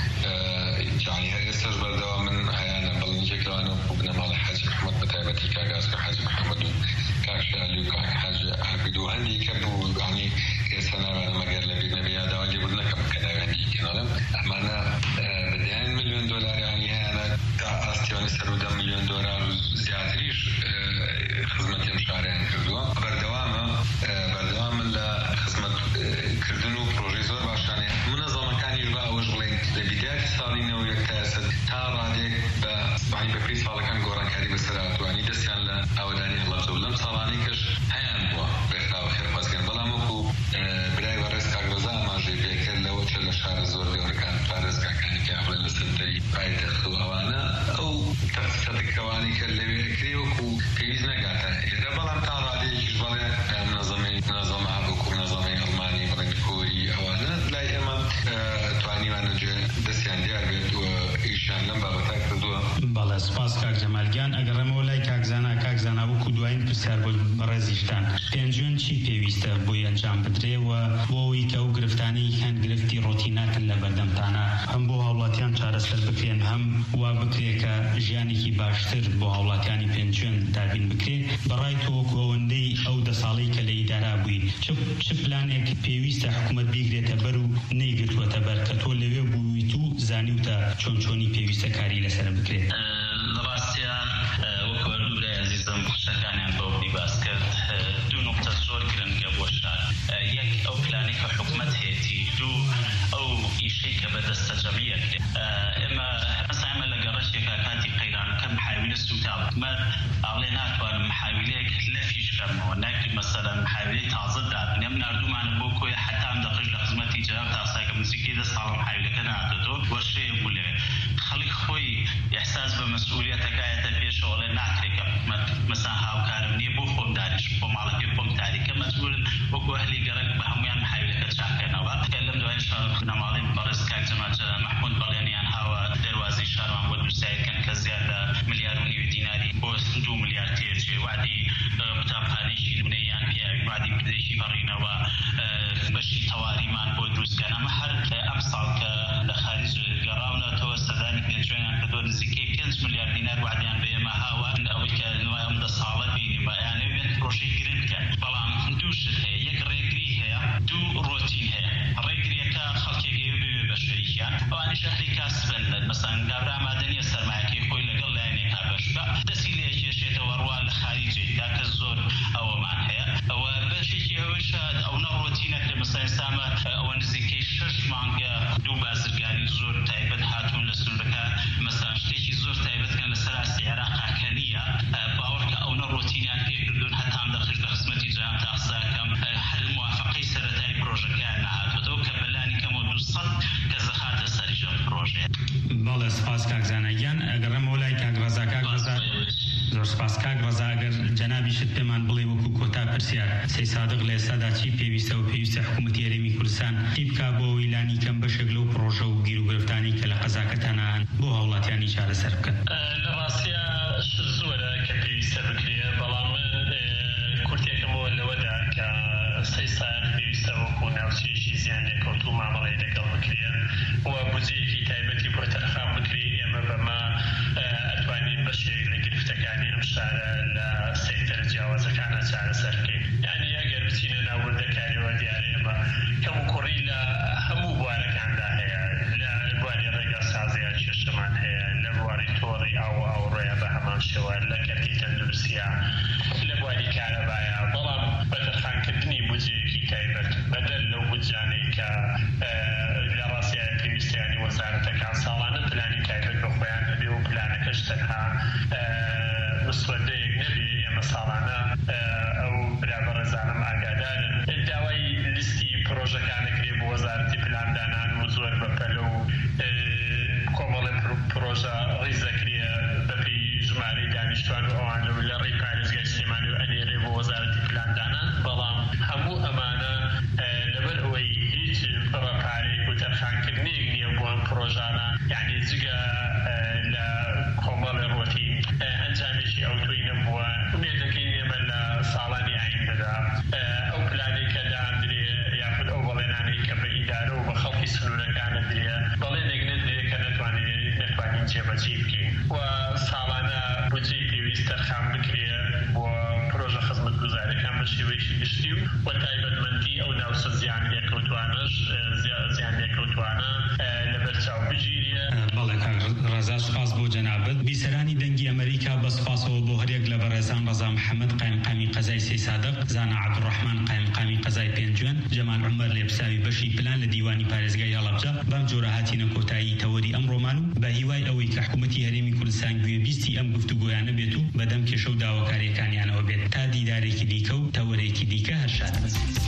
یعنی هەر ئێستاش بەردەوام من هەیانە بەڵنجێکەوانە و بنەماڵی حاجی محەممەد بە تایبەتی کاگازکە حاجی محەممەد و کاک شالی و کاک حاجی عابید و هەندی کە بوو یعنی ئێستا ناوانە مەگەر لە بیر نەبێ یاداوا لێبوردنەکەم کە داوێنی کێناڵم ئەمانە بەدەیان ملیۆن دۆلار یعنی هەیەنە ئاستیوانی سەر و دە ملیۆن دۆلار و زیاتریش خزمەتی ئەم شاریان کردووە بەردەوامە بەردەوامە لە خزمەتکردن و پرۆژەی زۆر باشانەیە منەزەمەکانیش بە ئەوەش بڵێن لە بیداتی ساڵی نەوە یەک تا ئێستا تا ڕادێک بە بانی بە پێی ساڵەکان گۆڕانکاری بەسەر هاتووانی دەستیان لە ئاوەدانی هەڵەبجە و لەم ساڵانەی کەش هەیان بووە ڕێکخراوە خێرخوازکردن بەڵام وەکو برای بەڕێز کاکرۆزا ئاماژەی پێکرد لەوە چ لە شارە زۆر گەورەکان پارێزگاکانی کە بڵێن لە سەرەتایی پایتەخت و ئەوانە ئەو تەقسەتەکەوانی کرد لەوێ ئەکرێ وەکو پێویست نەگاتە ئێرە بەڵام تا ڕادەیەکیش بڵێ منەزەمەی منەزەمە هەبووکو منەزەمەی ئەڵمانی بڵێن کۆری ئەوانە لای ئێمە توانیوانە دەستیان دیار بێت و ئیشیان لەم بابەتا کردووە. بەڵێ سپاس کاک جەمالگیان ئەگەڕێمەوە لای کاکزانا کاکزانا ماناوەکو دوایین پرسیار بۆ بەڕێزیشتان پێنجوێن چی پێویستە بۆی ئەنجام بدرێەوە بۆەوەی کە ئەو گرفتانەی هەند گرفتی ڕۆتیناکن لە بەردەمتانە هەم بۆ هاوڵاتیان چارەسەر بکرێن هەم وا بکرێ کە ژیانێکی باشتر بۆ هاوڵاتیانی پێنجوێن دابین بکرێ بەڕای تۆ کۆوەندەی ئەو دە ساڵەی کە لە ئیدارا بووی چ پلانێک پێویستە حکوومەت بیگرێتە بەر و نەیگرتووەتە بەر کە تۆ لەوێ بوویت و زانیوتە چۆن چۆنی پێویستە کاری لەسەر بکرێت ڕاستیان وەکو لورای عەزیزم شەکانیان بەو باس کرد دوو نقطە زۆر گرنگە بۆ شار یەک ئەو پلانی کە حکوومەت هێتی دوو ئەو ئیشەی کە بەدەستە جەمیە کرێت ئێمە ئەسامە لە گەڕەشێکە کاتی قەیرانەکە محاویلە سوتاو مە ئاڵێ ناتوانم محاویلەیەک لەفیش کەمەوە ناکرد مەسەلەن محاویلەی تازە دابن ئەم ناردوومانە بۆ کۆی حەتام دەقش لە خزمەتی جەناب تاساکە موسیقی دە ساڵ محاویلەکە نهاتۆ وەشەیە بوو لێ خەڵک خۆی ئیحساس بە مەسئولیەتەکایەتە پێشەوە لێ ناکرێت کە حکوومەت مەسا هاوکارم نییە بۆ خۆم داریش بۆ ماڵەکەی خۆم تاریکە مەجبورن وەکو ئەهلی گەڕک بە هەمویان محاویلەکە چاکەنەوە کە لەم دوای نەماڵی بەڕێز کاک جەمال محمود بەڵێنیان هاوە دەروازەی شارمان بۆ دروستایەکەن کە زیاد لە ملیار و نیو دیناری بۆ دوو ملیار تێرچێ وعدی قوتابخانەیەکی نمونەیان پیاوی وعدی بدرێکی بەڕینەوە بەشی تەواریمان بۆ دروستکەن ئەمە هەر ئەم ساڵ کە لە خارج گەڕاونەتەوە سەردانی پێنجوێنیان کردووە نزیکەی پێنج ملیار دینار وعدیان بە ئێمە هاوە ئەوەی کە نوای ئەم دە ساڵە بینیمە یانە بێت پرۆژەی گرنگکە بەڵام دوو شت هەیە یەک ڕێگری هەیە دوو ڕۆتین هەیە ڕێگریەکە خەڵکێکی بێ بەشەیەکیان ئەوانی شەهری کاسبن مەسەن گابرا مادەنیە سەرمایەکەی خۆی لەگەڵ لایەنێکا بەشکە دەستی لێ کێشێتەوە ڕوا لە خاریجێکدا کە زۆر ئەوەمان هەیە ئەوە بەشێکی ئەوەشە ئەو نەڕۆتینەکە مەسەن سامە ئەوە نزیکەی شەش مانگە دوو بازرگانی زۆر تایبەت هاتوون لە سنوورەکە مەسەن شتێکی زۆر تایبەتکەن لەسەر ئاستی عێراقاکە نییە باوەڕکە ئەو نەڕۆتینیان پێکردوون هەتام دەخش لە خزمەتی جەناب تاساکەم هەر موافقەی سەرەتای پرۆژەکەیان نەهاتووەتەوە کە بەلانی کەمەوە دوو سەد کە زەخاتە سەریش ئەم پرۆژەیە. بەڵێ سپاس کاک زانەگیان ئەگەڕێمەوە لای کاک ڕەزا کاک ڕەزا زۆر سپاس کاک ڕەزا ئەگەر جەنابیشت پێمان بڵێ وەکو کۆتا پرسیار سەی سادق لە ئێستادا چی پێویستە و پێویستە حکوومەتی هەرێمی کوردستان چی بکا بۆ ئەوەی لانی کەم بەشێک لەو پرۆژە و گیر و گرفتانی کە لە قەزاکەتانە هەن بۆ هاوڵاتیانی چارەسەر بکەن. لە ڕاستیە زۆرە کە پێویستە بکرێ بەڵام کورتێکەمەوە لەوەدا کە سەی سال پێویستە وەکو ناوچەیەکی زیان لێکەوتوو مامەڵەی لەگەڵ بکرێ و بودجەیەکی تایبەتی بۆ تەرخان بکرێ ئێمە بەما ئەتوانین بەشێک لە گرفتەکانی ئەم شارە لە سێکتەر جیاوازەکانە چارەسەر بکەین یعنی ئەگەر بچینە ناوەندەکاریەوە دیارە ئێمە کەم و کوڕی لە هەموو بوارەکاندا هەیە لە بواری ڕێگا سازیە کێشەمان هەیە لە بواری تۆڕی ئاو ئاوڕۆیە بە هەمان شێوە لە کەرتی تەندروستیە لە بواری کارەبایە بەڵام بە دەرخانکردنی بودجەیەکی تایبەت بەدەل لەو بودجانەی کە لە ڕاستیایە پێویستیانی وەزارەتەکان ساڵانە پلانی تایبەت بە خۆیان هەبێ و پلانەکەش تەنها مسودەیەک نەبێ ئێمە ساڵانە ئەو برابەڕێزانم ئاگادارن داوای لیستی پرۆژەکانەکرێ بۆ وەزارەتی پلاندانان و زۆر بەپەلە و کۆمەڵی پرۆژە ڕیزەکرێ بەپێی ژمارەی دانیشتوان و ئەوان لە ڕێی پارێزگای سلێمانی و ئەنێرێ بۆ وەزارەتی پلاندانان بەڵام هەموو ئەمانە لەبەر ئەوەی هیچ پڕەپارێک و تەرخانکردنێک نییە بۆ ئەم پرۆژانە یعنی جگە لە کۆمەڵی ڕۆتی ئەنجامێکی ئەوتۆی نەبووە ومێدەکەین ئێمە لە ساڵانی ئایندەدا ئەو پلانی کە دادرێ یاخود ئەو بەڵێنانەی کە بە ئیدارە و بە خەڵکی سنوورەکانە درێ بەڵێنێک نەدرێ کە نەتوانین جێبەجێ بکەین و ساڵانە بودجەی پێویست تەرخان بکرێ بۆ پرۆژە خزمەتگوزاریەکان بە شێوەیەکی گشتی و وە تایبەتمەندی ئەو ناوچە زیان لێکەوتوانەش زیان لێکەوتوانە لەبەرچاو بگیرێ. بەڵێ کاک ڕەزا سپاس بۆ جەنابەت. بیسەرانی دەنگی ئەمریکا بە سپاسەوە بۆ هەرێک لە بەڕێزان ڕەزا محەممەد قایمقامی قەزای سەی سادق، زانا عەبدوڕەحمان قایمقامی قەزای پێنجوێن، جەمال عومەر لێبساوی بەشی پلان لە دیوانی پارێزگای هەڵەبجە بەم جۆرە هاتینە کۆتایی تەوەری ئەم ڕۆمان و بە هیوای ئەوەی کە حکوومەتی هەرێمی کوردستان گوێبیستی ئەم گفتوگۆیانە بێت و بەدەم کێشە و داواکاریەکانیانەوە بێت تا دیدارێکی دیکە و تەوەرێکی دیکە هەر شاد بن.